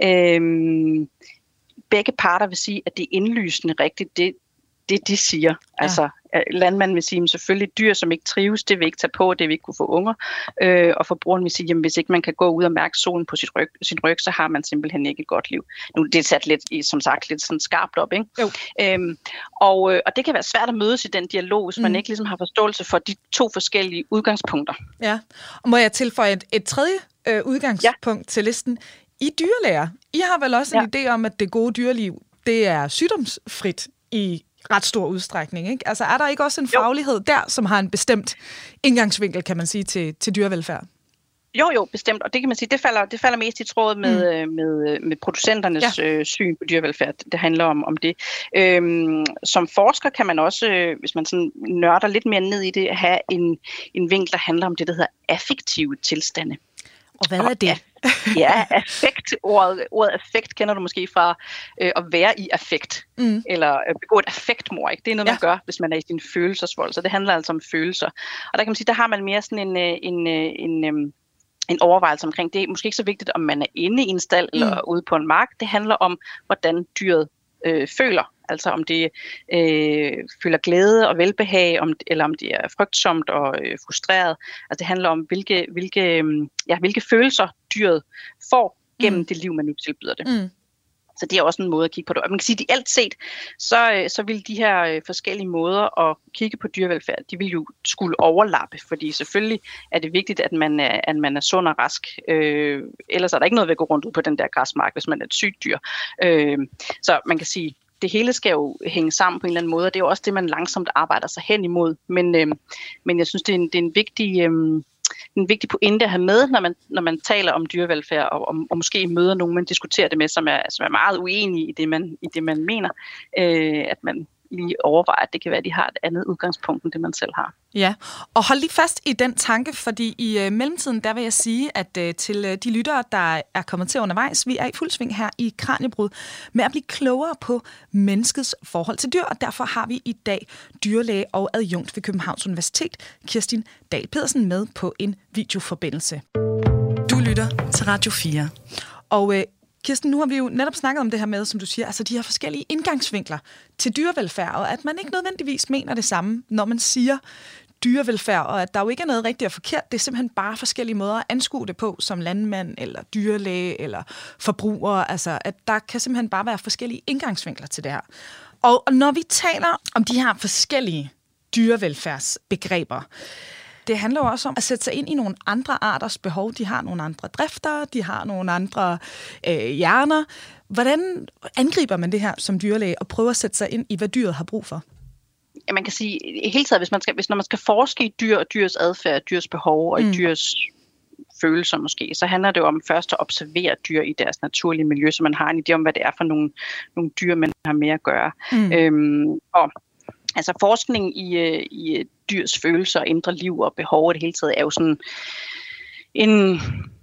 øhm, begge parter vil sige, at det er indlysende rigtigt, det, det de siger. Ja. Altså, landmanden vil sige, at selvfølgelig dyr, som ikke trives, det vil ikke tage på, det vil ikke kunne få unger. Øh, og forbrugeren vil sige, at hvis ikke man kan gå ud og mærke solen på sit ryg, sin ryg, så har man simpelthen ikke et godt liv. Nu det er sat lidt, i, som sagt, lidt sådan skarpt op, ikke? Jo. Øhm, og, og det kan være svært at mødes i den dialog, hvis mm. man ikke ligesom har forståelse for de to forskellige udgangspunkter. Ja, og må jeg tilføje et, et tredje øh, udgangspunkt ja. til listen? I dyrlæger, I har vel også en ja. idé om, at det gode dyreliv, det er sygdomsfrit i ret stor udstrækning, ikke? Altså er der ikke også en faglighed jo. der, som har en bestemt indgangsvinkel, kan man sige, til, til dyrevelfærd? Jo, jo, bestemt. Og det kan man sige, det falder, det falder mest i tråd med, mm. med, med producenternes ja. øh, syn på dyrevelfærd. Det handler om, om det. Øhm, som forsker kan man også, øh, hvis man sådan nørder lidt mere ned i det, have en, en vinkel, der handler om det, der hedder affektive tilstande. Og hvad er det? Ja, affekt. Ordet, ordet affekt kender du måske fra øh, at være i affekt. Mm. Eller øh, begå et affektmord. Ikke? Det er noget, man ja. gør, hvis man er i sin følelsesvold. Så det handler altså om følelser. Og der kan man sige, der har man mere sådan en, en, en, en, en overvejelse omkring. Det er måske ikke så vigtigt, om man er inde i en stald mm. eller ude på en mark. Det handler om, hvordan dyret øh, føler. Altså om det øh, føler glæde og velbehag, om, eller om det er frygtsomt og øh, frustreret. Altså det handler om, hvilke, hvilke, ja, hvilke følelser dyret får gennem mm. det liv, man nu tilbyder det. Mm. Så det er også en måde at kigge på det. Og man kan sige, at alt set, så, så vil de her forskellige måder at kigge på dyrevelfærd, de vil jo skulle overlappe, fordi selvfølgelig er det vigtigt, at man er, at man er sund og rask. Øh, ellers er der ikke noget ved at gå rundt ud på den der græsmark, hvis man er et sygt dyr. Øh, så man kan sige, det hele skal jo hænge sammen på en eller anden måde, og det er jo også det, man langsomt arbejder sig hen imod. Men, øh, men jeg synes, det er en, det er en vigtig... Øh, en vigtig pointe at have med, når man, når man taler om dyrevelfærd, og, og, og måske møder nogen, man diskuterer det med, som er, som er meget uenige i det, man, i det, man mener, øh, at man lige overvejer, at det kan være, at de har et andet udgangspunkt, end det, man selv har. Ja, og hold lige fast i den tanke, fordi i øh, mellemtiden, der vil jeg sige, at øh, til øh, de lyttere, der er kommet til undervejs, vi er i fuld sving her i Kraniebrud med at blive klogere på menneskets forhold til dyr, og derfor har vi i dag dyrlæge og adjunkt ved Københavns Universitet, Kirstin Dahl Pedersen, med på en videoforbindelse. Du lytter til Radio fire. Og øh, Kirsten, nu har vi jo netop snakket om det her med, som du siger, altså de her forskellige indgangsvinkler til dyrevelfærd, og at man ikke nødvendigvis mener det samme, når man siger dyrevelfærd, og at der jo ikke er noget rigtigt og forkert. Det er simpelthen bare forskellige måder at anskue det på, som landmand, eller dyrlæge, eller forbruger. Altså, at der kan simpelthen bare være forskellige indgangsvinkler til det her. Og når vi taler om de her forskellige dyrevelfærdsbegreber, det handler jo også om at sætte sig ind i nogle andre arters behov. De har nogle andre drifter, de har nogle andre øh, hjerner. Hvordan angriber man det her som dyrlæge og prøver at sætte sig ind i, hvad dyret har brug for? Ja, man kan sige, i hele taget, hvis man skal, hvis når man skal forske i dyr og dyrs adfærd, dyrs behov og mm. i dyrs følelser måske, så handler det jo om først at observere dyr i deres naturlige miljø, så man har en idé om, hvad det er for nogle, nogle dyr, man har med at gøre. Mm. Øhm, og altså forskning i, i dyrs følelser, indre liv og behov og det hele taget er jo sådan en...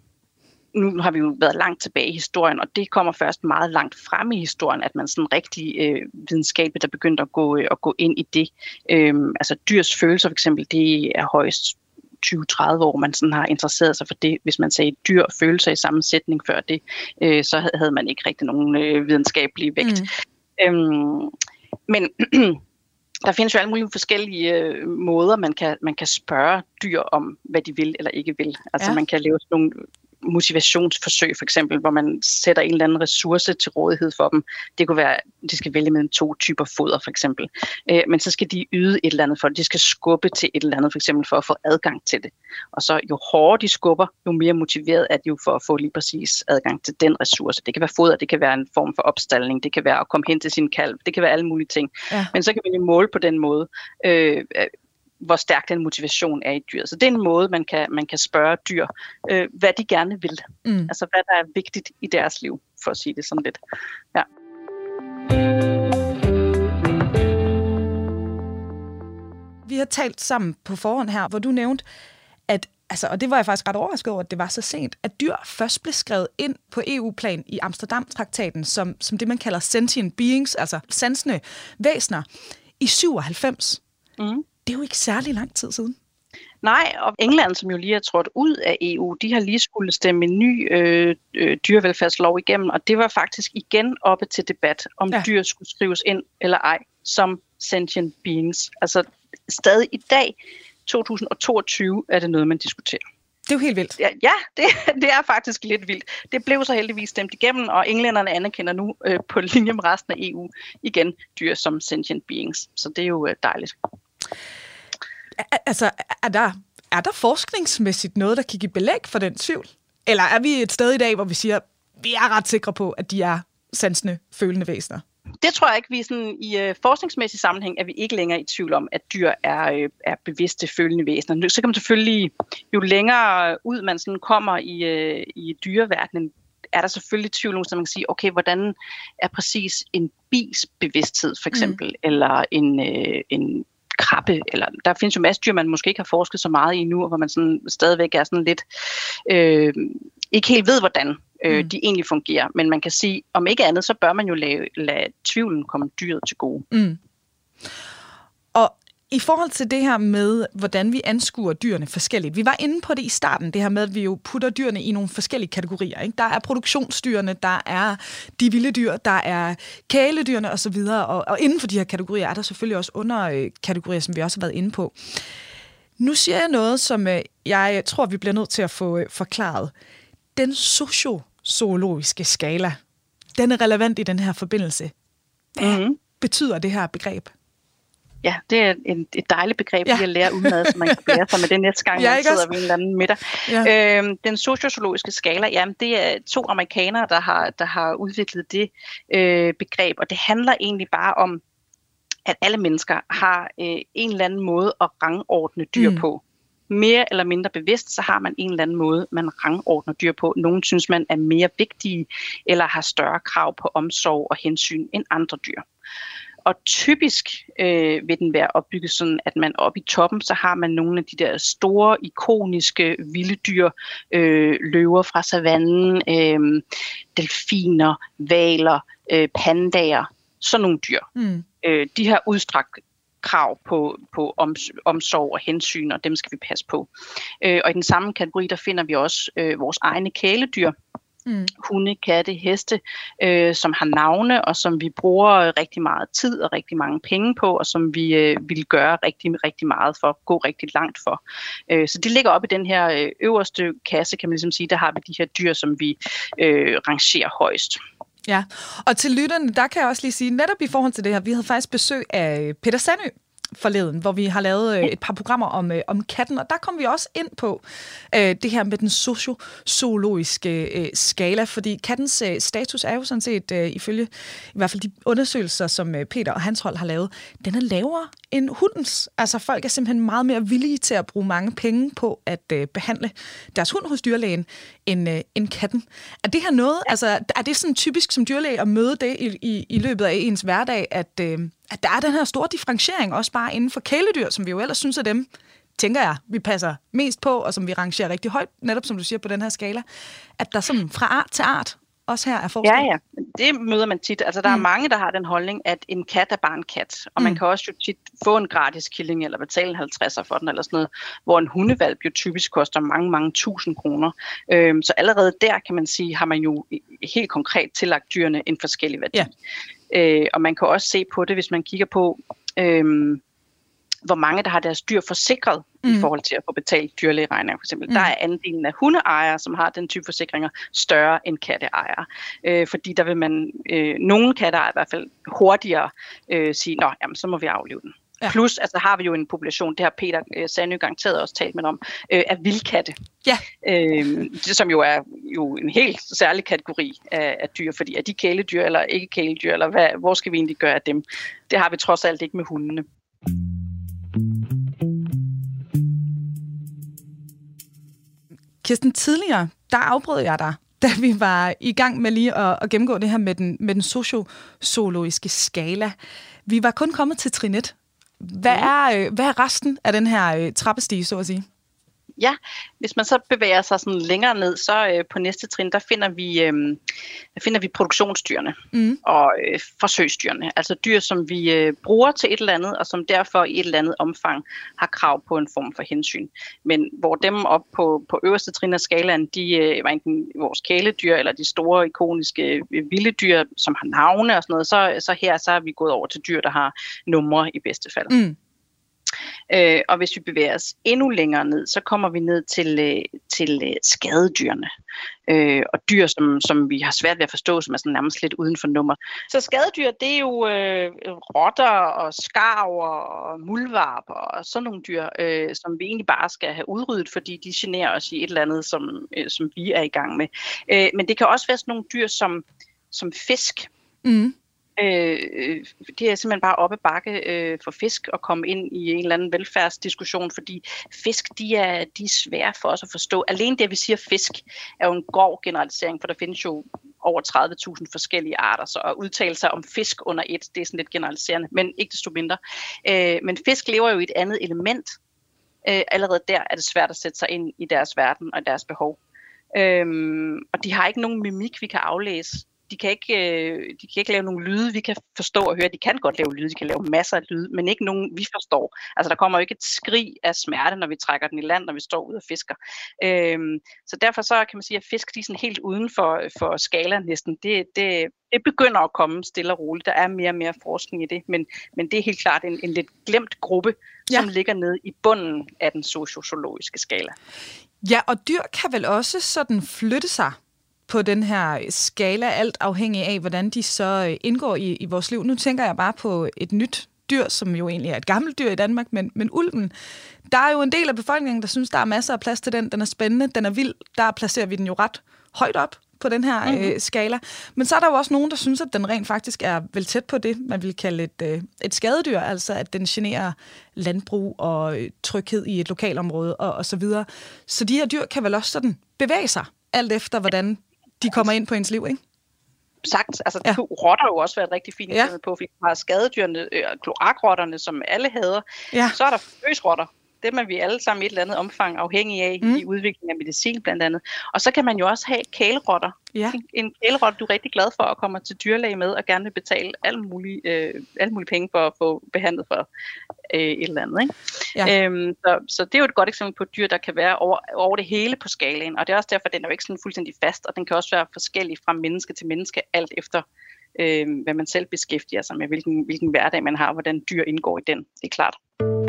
Nu har vi jo været langt tilbage i historien, og det kommer først meget langt frem i historien, at man sådan rigtig øh, videnskabeligt er begyndt at gå, øh, at gå ind i det. Øhm, altså dyrs følelser for eksempel, det er højst tyve til tredive år, man sådan har interesseret sig for det. Hvis man sagde dyr og følelser i samme sætning før det, øh, så havde man ikke rigtig nogen øh, videnskabelig vægt. Mm. Øhm, men... Der findes jo alle mulige forskellige øh, måder, man kan, man kan spørge dyr om, hvad de vil eller ikke vil. Altså ja. Man kan lave sådan nogle motivationsforsøg for eksempel, hvor man sætter en eller anden ressource til rådighed for dem. Det kunne være, at de skal vælge mellem to typer foder for eksempel. Øh, men så skal de yde et eller andet for det. De skal skubbe til et eller andet for eksempel for at få adgang til det. Og så jo hårdere de skubber, jo mere motiveret er de jo for at få lige præcis adgang til den ressource. Det kan være foder, det kan være en form for opstaldning, det kan være at komme hen til sin kalv, det kan være alle mulige ting. Ja. Men så kan man jo måle på den måde, øh, hvor stærk den motivation er i dyret. Så det er en måde, man kan, man kan spørge dyr, øh, hvad de gerne vil. Mm. Altså, hvad der er vigtigt i deres liv, for at sige det sådan lidt. Ja. Vi vi har talt sammen på forhånd her, hvor du nævnte, at, altså, og det var jeg faktisk ret overrasket over, at det var så sent, at dyr først blev skrevet ind på E U-plan i Amsterdam-traktaten som, som det, man kalder sentient beings, altså sansende væsener, i syvoghalvfems. Mm. Det er jo ikke særlig lang tid siden. Nej, og England, som jo lige er trådt ud af E U, de har lige skulle stemme en ny øh, øh, dyrevelfærdslov igennem, og det var faktisk igen oppe til debat, om ja. dyr skulle skrives ind eller ej som sentient beings. Altså stadig i dag, to tusind og toogtyve, er det noget, man diskuterer. Det er jo helt vildt. Ja, ja det, det er faktisk lidt vildt. Det blev så heldigvis stemt igennem, og englænderne anerkender nu øh, på linje med resten af E U igen dyr som sentient beings. Så det er jo øh, dejligt. Altså, er der, er der forskningsmæssigt noget, der kan give belæg for den tvivl? Eller er vi et sted i dag, hvor vi siger, vi er ret sikre på, at de er sansende, følende væsener? Det tror jeg ikke, vi sådan, i øh, forskningsmæssig sammenhæng er vi ikke længere i tvivl om, at dyr er, øh, er bevidste, følende væsener. Så kan man selvfølgelig, jo længere ud man sådan kommer i, øh, i dyreverdenen, er der selvfølgelig tvivl om, så man kan sige, okay, hvordan er præcis en bis bevidsthed, for eksempel, mm. eller en, øh, en krabbe, eller der findes jo masser dyr, man måske ikke har forsket så meget i nu, hvor man sådan stadigvæk er sådan lidt, øh, ikke helt ved, hvordan øh, mm. de egentlig fungerer. Men man kan sige, om ikke andet, så bør man jo lade, lade tvivlen komme dyret til gode. Mm. Og i forhold til det her med, hvordan vi anskuer dyrene forskelligt. Vi var inde på det i starten, det her med, at vi jo putter dyrene i nogle forskellige kategorier. Ikke? Der er produktionsdyrene, der er de vilde dyr, der er kæledyrene osv. Og, og inden for de her kategorier er der selvfølgelig også underkategorier, som vi også har været inde på. Nu siger jeg noget, som jeg tror, vi bliver nødt til at få forklaret. Den sociozoologiske skala, den er relevant i den her forbindelse. Hvad mm-hmm. betyder det her begreb? Ja, det er en, et dejligt begreb, ja. at lære udenad, så man kan lære sig med det næste gang, ja, man sidder ved en eller anden middag. Ja. Øhm, den sociozoologiske skala, jamen, det er to amerikanere, der har, der har udviklet det øh, begreb, og det handler egentlig bare om, at alle mennesker har øh, en eller anden måde at rangordne dyr mm. på. Mere eller mindre bevidst, så har man en eller anden måde, man rangordner dyr på. Nogle synes, man er mere vigtige, eller har større krav på omsorg og hensyn end andre dyr. Og typisk øh, vil den være opbygget sådan, at man oppe i toppen, så har man nogle af de der store, ikoniske, vilde dyr, øh, løver fra savannen, øh, delfiner, hvaler, øh, pandaer, sådan nogle dyr. Mm. Øh, de har udstrakt krav på, på omsorg og hensyn, og dem skal vi passe på. Øh, og i den samme kategori, der finder vi også øh, vores egne kæledyr. Mm. Hunde, katte, heste, øh, som har navne, og som vi bruger rigtig meget tid og rigtig mange penge på, og som vi øh, vil gøre rigtig, rigtig meget for, gå rigtig langt for. Øh, så de ligger op i den her øh, øverste kasse, kan man ligesom sige, der har vi de her dyr, som vi øh, rangerer højst. Ja, og til lytterne, der kan jeg også lige sige, netop i forhold til det her, vi havde faktisk besøg af Peter Sandø forleden, hvor vi har lavet øh, et par programmer om, øh, om katten, og der kom vi også ind på øh, det her med den sociozoologiske øh, skala, fordi kattens øh, status er jo sådan set, øh, ifølge i hvert fald de undersøgelser, som øh, Peter og hans hold har lavet, den er lavere end hundens. Altså folk er simpelthen meget mere villige til at bruge mange penge på at øh, behandle deres hund hos dyrlægen, end, øh, end katten. Er det her noget, altså er det sådan typisk som dyrlæge at møde det i, i, i løbet af ens hverdag, at øh, at der er den her store differentiering, også bare inden for kæledyr, som vi jo ellers synes af dem, tænker jeg, vi passer mest på, og som vi rangerer rigtig højt, netop som du siger på den her skala, at der sådan fra art til art også her er forskel. Ja, ja. Det møder man tit. Altså, der mm. er mange, der har den holdning, at en kat er bare en kat. Og mm. man kan også jo tit få en gratis killing, eller betale en halvtredser for den, eller sådan noget, hvor en hundevalp jo typisk koster mange, mange tusind kroner. Øhm, så allerede der, kan man sige, har man jo helt konkret tillagt dyrene en forskellig værdi. Ja. Øh, og man kan også se på det, hvis man kigger på, øhm, hvor mange, der har deres dyr forsikret mm. i forhold til at få betalt dyrlægeregninger, for eksempel. Mm. Der er andelen af hundeejere, som har den type forsikringer, større end katteejere. Øh, fordi der vil man, øh, nogle katteejere i hvert fald hurtigere øh, sige, nå, jamen, så må vi aflive den. Ja. Plus, altså har vi jo en population, det har Peter øh, Sandø garanteret også talt med om, øh, af vildkatte. Ja. Øh, det, som jo er jo en helt særlig kategori af, af dyr, fordi er de kæledyr eller ikke kæledyr, eller hvad, hvor skal vi egentlig gøre af dem? Det har vi trods alt ikke med hundene. Kirsten, tidligere, der afbrød jeg dig, da vi var i gang med lige at, at gennemgå det her med den, med den sociozoologiske skala. Vi var kun kommet til trin et, Hvad er, øh, hvad er resten af den her øh, trappestige, så at sige? Ja, hvis man så bevæger sig sådan længere ned, så øh, på næste trin, der finder vi, øh, der finder vi produktionsdyrene mm. og øh, forsøgsdyrene. Altså dyr, som vi øh, bruger til et eller andet, og som derfor i et eller andet omfang har krav på en form for hensyn. Men hvor dem op på, på øverste trin af skalaen, de øh, var enten vores kæledyr, eller de store, ikoniske øh, vilde dyr, som har navne og sådan noget, så, så her så er vi gået over til dyr, der har numre i bedste fald. Mm. Øh, og hvis vi bevæger os endnu længere ned, så kommer vi ned til, øh, til øh, skadedyrene. Øh, og dyr, som, som vi har svært ved at forstå, som er sådan nærmest lidt uden for nummer. Så skadedyr, det er jo øh, rotter og skarver og muldvarper og sådan nogle dyr, øh, som vi egentlig bare skal have udryddet, fordi de generer os i et eller andet, som, øh, som vi er i gang med. Øh, men det kan også være sådan nogle dyr som, som fisk. Mm. Øh, det er simpelthen bare oppe bakke øh, for fisk at komme ind i en eller anden velfærdsdiskussion, fordi fisk, de er, de er svære for os at forstå. Alene det, at vi siger fisk, er jo en grov generalisering, for der findes jo over tredive tusind forskellige arter, så at udtale sig om fisk under et, det er sådan lidt generaliserende, men ikke desto mindre. Øh, men fisk lever jo i et andet element. Øh, allerede der er det svært at sætte sig ind i deres verden og deres behov. Øh, og de har ikke nogen mimik, vi kan aflæse. De kan, ikke, de kan ikke lave nogle lyde, vi kan forstå og høre. De kan godt lave lyde, de kan lave masser af lyde, men ikke nogen, vi forstår. Altså, der kommer jo ikke et skrig af smerte, når vi trækker den i land, når vi står ude og fisker. Øhm, så derfor så kan man sige, at fisk de er sådan helt uden for, for skalaen næsten. Det, det, det begynder at komme stille og roligt. Der er mere og mere forskning i det, men, men det er helt klart en, en lidt glemt gruppe, som ja. ligger nede i bunden af den sociologiske skala. Ja, og dyr kan vel også sådan flytte sig på den her skala, alt afhængig af, hvordan de så indgår i, i vores liv. Nu tænker jeg bare på et nyt dyr, som jo egentlig er et gammelt dyr i Danmark, men, men ulven. Der er jo en del af befolkningen, der synes, der er masser af plads til den. Den er spændende, den er vild. Der placerer vi den jo ret højt op på den her mm-hmm. øh, skala. Men så er der jo også nogen, der synes, at den rent faktisk er vel tæt på det, man vil kalde et, øh, et skadedyr, altså at den generer landbrug og øh, tryghed i et lokalområde og, og så videre. Så de her dyr kan vel også sådan bevæge sig, alt efter hvordan de kommer ind på ens liv, ikke? Sagt, altså ja. Rotter har jo også været et rigtig fint eksempel ja. på, fordi vi har skadedyrene, øh, kloakrotterne, som alle hader. Ja. Så er der forsøgsrotter. Dem er vi alle sammen i et eller andet omfang afhængige af mm. i udviklingen af medicin blandt andet. Og så kan man jo også have kælerotter. Ja. En, en kælerotte, du er rigtig glad for at komme til dyrlæge med og gerne vil betale alle mulige, øh, alle mulige penge for at få behandlet for øh, et eller andet. Ikke? Ja. Øhm, så, så det er jo et godt eksempel på et dyr, der kan være over, over det hele på skalaen. Og det er også derfor, at den er jo ikke sådan fuldstændig fast, og den kan også være forskellig fra menneske til menneske, alt efter øh, hvad man selv beskæftiger sig med, hvilken, hvilken hverdag man har, hvordan dyr indgår i den. Det er klart.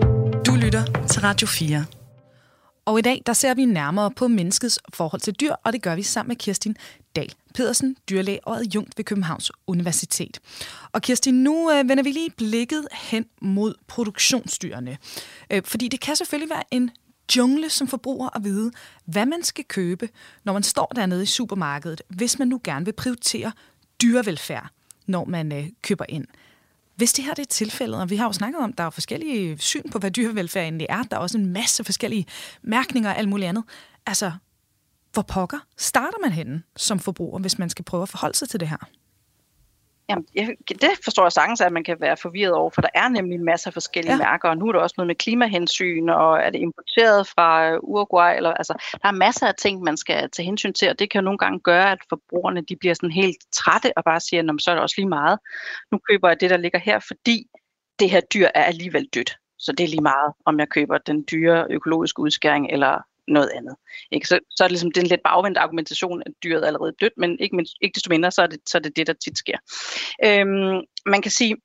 Lytter til Radio fire. Og i dag, der ser vi nærmere på menneskets forhold til dyr, og det gør vi sammen med Kirstin Dahl Pedersen, dyrlæge og adjunkt ved Københavns Universitet. Og Kirstin, nu øh, vender vi lige blikket hen mod produktionsdyrene. Øh, fordi det kan selvfølgelig være en jungle som forbruger at vide, hvad man skal købe, når man står dernede i supermarkedet, hvis man nu gerne vil prioritere dyrevelfærd, når man øh, køber ind. Hvis det her det er tilfældet, og vi har jo snakket om, der er forskellige syn på, hvad dyrevelfærd egentlig er, der er også en masse forskellige mærkninger og alt muligt andet. Altså, hvor pokker starter man henne som forbruger, hvis man skal prøve at forholde sig til det her? Jamen, jeg, det forstår jeg sagtens, at man kan være forvirret over, for der er nemlig masser af forskellige ja. mærker, og nu er der også noget med klimahensyn, og er det importeret fra Uruguay, eller, altså, der er masser af ting, man skal tage hensyn til, og det kan jo nogle gange gøre, at forbrugerne de bliver sådan helt trætte og bare siger, så er det også lige meget. Nu køber jeg det, der ligger her, fordi det her dyr er alligevel dødt, så det er lige meget, om jeg køber den dyre økologiske udskæring, eller noget andet. Ikke? Så, så er det ligesom det er en lidt bagvendt argumentation, at dyret er allerede dødt, men ikke, mindst, ikke desto mindre, så er, det, så er det det, der tit sker. Øhm, man kan sige,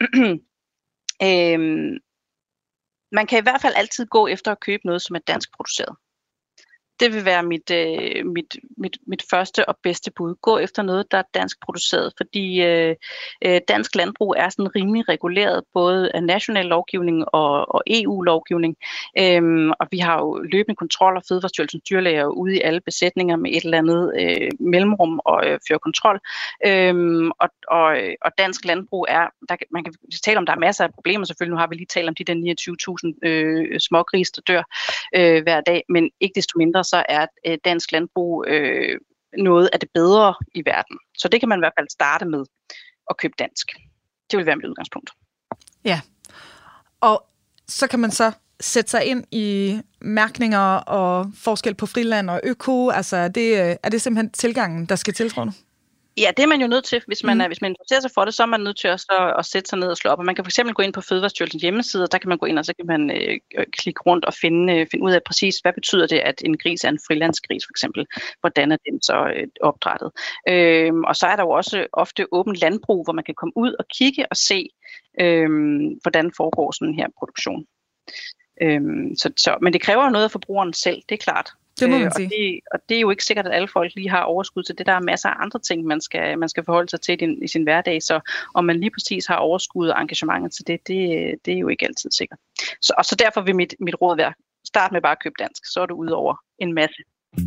øhm, man kan i hvert fald altid gå efter at købe noget, som er dansk produceret. Det vil være mit, øh, mit, mit, mit første og bedste bud. Gå efter noget, der er dansk produceret, fordi øh, dansk landbrug er sådan rimelig reguleret, både af national lovgivning og, og E U-lovgivning. Øhm, og vi har jo løbende kontrol, og Fødevarestyrelsens dyrlæger ude i alle besætninger med et eller andet øh, mellemrum og øh, fører kontrol. Øhm, og, og, og dansk landbrug er, der, man kan tale om, der er masser af problemer selvfølgelig. Nu har vi lige talt om de der niogtyve tusind øh, smågris, der dør øh, hver dag, men ikke desto mindre så er øh, dansk landbrug øh, noget af det bedre i verden. Så det kan man i hvert fald starte med at købe dansk. Det vil være mit udgangspunkt. Ja, og så kan man så sætte sig ind i mærkninger og forskel på friland og øko. Altså, er det, er det simpelthen tilgangen, der skal til, tror du? Ja, det er man jo nødt til. Hvis man, mm. er, hvis man interesserer sig for det, så er man nødt til også at, at sætte sig ned og slå op. Og man kan fx gå ind på Fødevarestyrelsens hjemmeside, og der kan man gå ind, og så kan man øh, klikke rundt og finde, øh, finde ud af præcis, hvad betyder det, at en gris er en frilandsgris, for eksempel. Hvordan er den så øh, opdrættet? Øh, og så er der jo også ofte åbent landbrug, hvor man kan komme ud og kigge og se, øh, hvordan foregår sådan en her produktion. Øh, så, så, men det kræver jo noget af forbrugeren selv, det er klart. Det må man sige. Øh, og, det, og det er jo ikke sikkert, at alle folk lige har overskud til det. Der er masser af andre ting, man skal, man skal forholde sig til i, din, i sin hverdag. Så om man lige præcis har overskud og engagement til det, det, det er jo ikke altid sikkert. Så, og så derfor vil mit, mit råd være, start med bare at købe dansk. Så er du ude over en masse.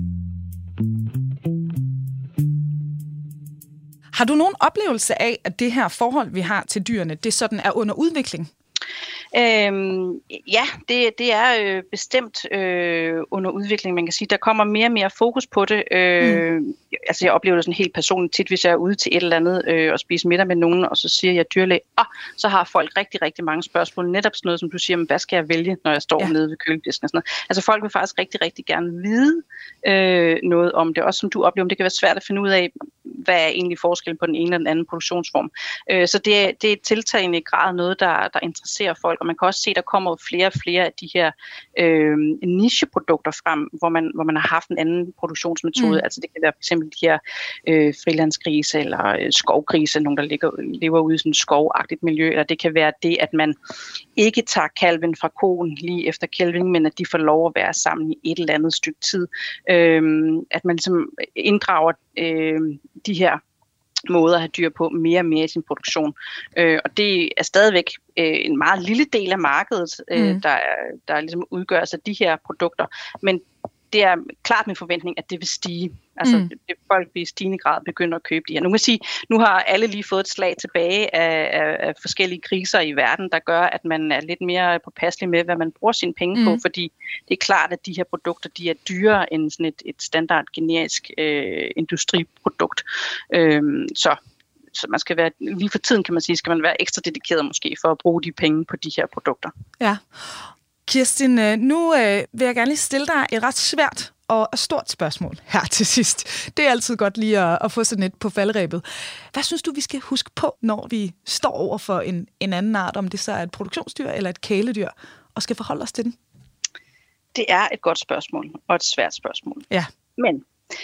Har du nogen oplevelse af, at det her forhold, vi har til dyrene, det sådan er under udvikling? Øhm, ja, det, det er øh, bestemt øh, under udvikling, man kan sige. Der kommer mere og mere fokus på det. Øh, mm. Altså jeg oplever det sådan helt personligt tit, hvis jeg er ude til et eller andet øh, og spiser middag med nogen, og så siger jeg dyrlæge, ah, så har folk rigtig, rigtig mange spørgsmål. Netop sådan noget, som du siger, men hvad skal jeg vælge, når jeg står ja. nede ved køledisken og sådan noget. Altså folk vil faktisk rigtig, rigtig gerne vide øh, noget om det. Også som du oplever, det kan være svært at finde ud af, hvad er egentlig forskellen på den ene eller den anden produktionsform. Øh, så det er, det er et tiltagende grad noget, der, der interesserer folk, og man kan også se, at der kommer flere og flere af de her øh, nicheprodukter frem, hvor man, hvor man har haft en anden produktionsmetode. Mm. Altså det kan være for eksempel de her øh, frilandsgrise eller øh, skovgrise, nogen der ligger, lever ude i sådan et skovagtigt miljø, eller det kan være det, at man ikke tager kalven fra koen lige efter kælvning, men at de får lov at være sammen i et eller andet stykke tid. Øh, at man ligesom inddrager øh, de her måder at have dyr på mere og mere i sin produktion. Øh, og det er stadigvæk øh, en meget lille del af markedet, øh, mm. der, er, der ligesom udgøres af de her produkter. Men det er klart min forventning, at det vil stige. Altså mm. det, folk vil i stigende grad begynde at købe de her. Nu kan man sige, nu har alle lige fået et slag tilbage af, af, af forskellige kriser i verden, der gør, at man er lidt mere påpasselig med, hvad man bruger sine penge mm. på, fordi det er klart, at de her produkter, de er dyrere end sådan et, et standard generisk øh, industriprodukt. Øhm, så Så man skal være, lige for tiden kan man sige, skal man være ekstra dedikeret måske for at bruge de penge på de her produkter. Ja. Kirsten, nu øh, vil jeg gerne lige stille dig et ret svært og stort spørgsmål her til sidst. Det er altid godt lige at, at få sådan et på faldrebet. Hvad synes du, vi skal huske på, når vi står over for en, en anden art, om det så er et produktionsdyr eller et kæledyr, og skal forholde os til den? Det er et godt spørgsmål, og et svært spørgsmål. Ja. Men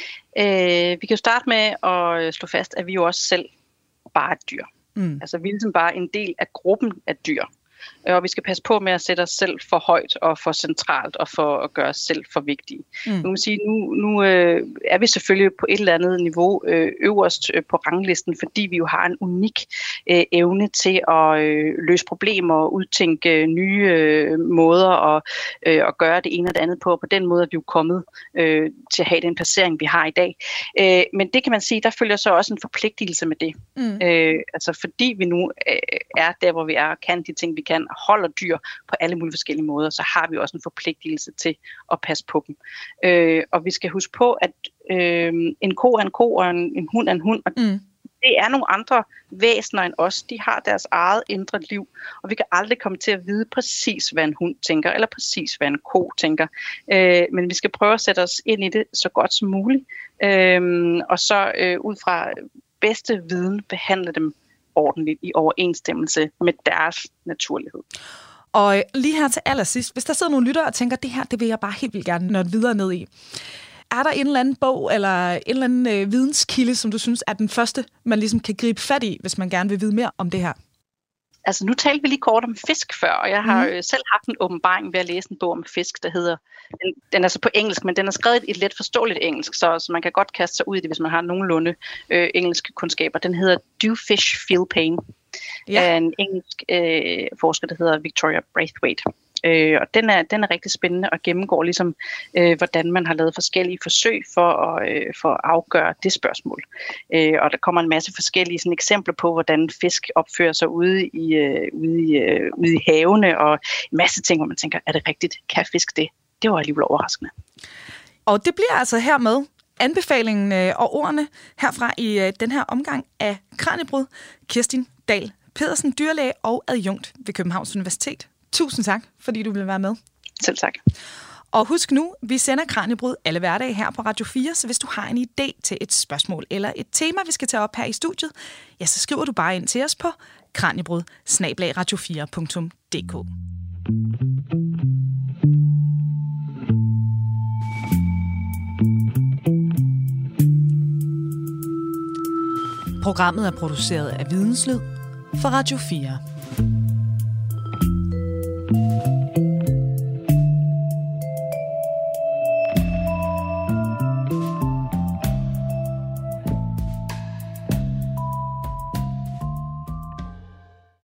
øh, vi kan jo starte med at slå fast, at vi jo også selv bare er et dyr. Mm. Altså vi er ligesom bare en del af gruppen af dyr. Og vi skal passe på med at sætte os selv for højt og for centralt og for at gøre os selv for vigtige. Mm. Nu, kan man sige, nu, nu øh, er vi selvfølgelig på et eller andet niveau øh, øverst øh, på ranglisten, fordi vi jo har en unik øh, evne til at øh, løse problemer og udtænke øh, nye øh, måder at, øh, at gøre det ene og det andet på. Og på den måde er vi jo kommet øh, til at have den placering, vi har i dag. Øh, men det kan man sige, der følger så også en forpligtelse med det. Mm. Øh, altså fordi vi nu øh, er der, hvor vi er og kan de ting, vi kan, holder dyr på alle mulige forskellige måder, så har vi også en forpligtelse til at passe på dem. Øh, og vi skal huske på, at øh, en ko er en ko, og en, en hund er en hund, og mm. det er nogle andre væsener end os. De har deres eget indre liv, og vi kan aldrig komme til at vide præcis, hvad en hund tænker, eller præcis, hvad en ko tænker. Øh, men vi skal prøve at sætte os ind i det så godt som muligt, øh, og så øh, ud fra bedste viden behandle dem ordentligt i overensstemmelse med deres naturlighed. Og lige her til allersidst, hvis der sidder nogle lyttere og tænker, det her, det vil jeg bare helt vildt gerne nørde videre ned i. Er der en eller anden bog eller en eller anden øh, videnskilde, som du synes er den første, man ligesom kan gribe fat i, hvis man gerne vil vide mere om det her? Altså nu talte vi lige kort om fisk før, og jeg har mm. selv haft en åbenbaring ved at læse en bog om fisk, der hedder, den, den er så på engelsk, men den er skrevet i et let forståeligt engelsk, så, så man kan godt kaste sig ud i det, hvis man har nogenlunde øh, engelske kundskaber. Den hedder Do Fish Feel Pain? Ja. Af en engelsk øh, forsker, der hedder Victoria Braithwaite. Øh, og den er, den er rigtig spændende og gennemgår ligesom, øh, hvordan man har lavet forskellige forsøg for at, øh, for at afgøre det spørgsmål. Øh, og der kommer en masse forskellige sådan, eksempler på, hvordan fisk opfører sig ude i, øh, ude, i, øh, ude i havene, og en masse ting, hvor man tænker, er det rigtigt? Kan fisk det? Det var alligevel overraskende. Og det bliver altså hermed anbefalingen øh, og ordene herfra i øh, den her omgang af Kraniebrud. Kirsten Dahl Pedersen, dyrlæge og adjunkt ved Københavns Universitet. Tusind tak, fordi du vil være med. Selv tak. Og husk nu, vi sender Kraniebrud alle hverdage her på Radio fire, så hvis du har en idé til et spørgsmål eller et tema, vi skal tage op her i studiet, ja, så skriver du bare ind til os på kraniebrud snabel-a radio fire punktum d k. Programmet er produceret af Videnslyd for Radio fire.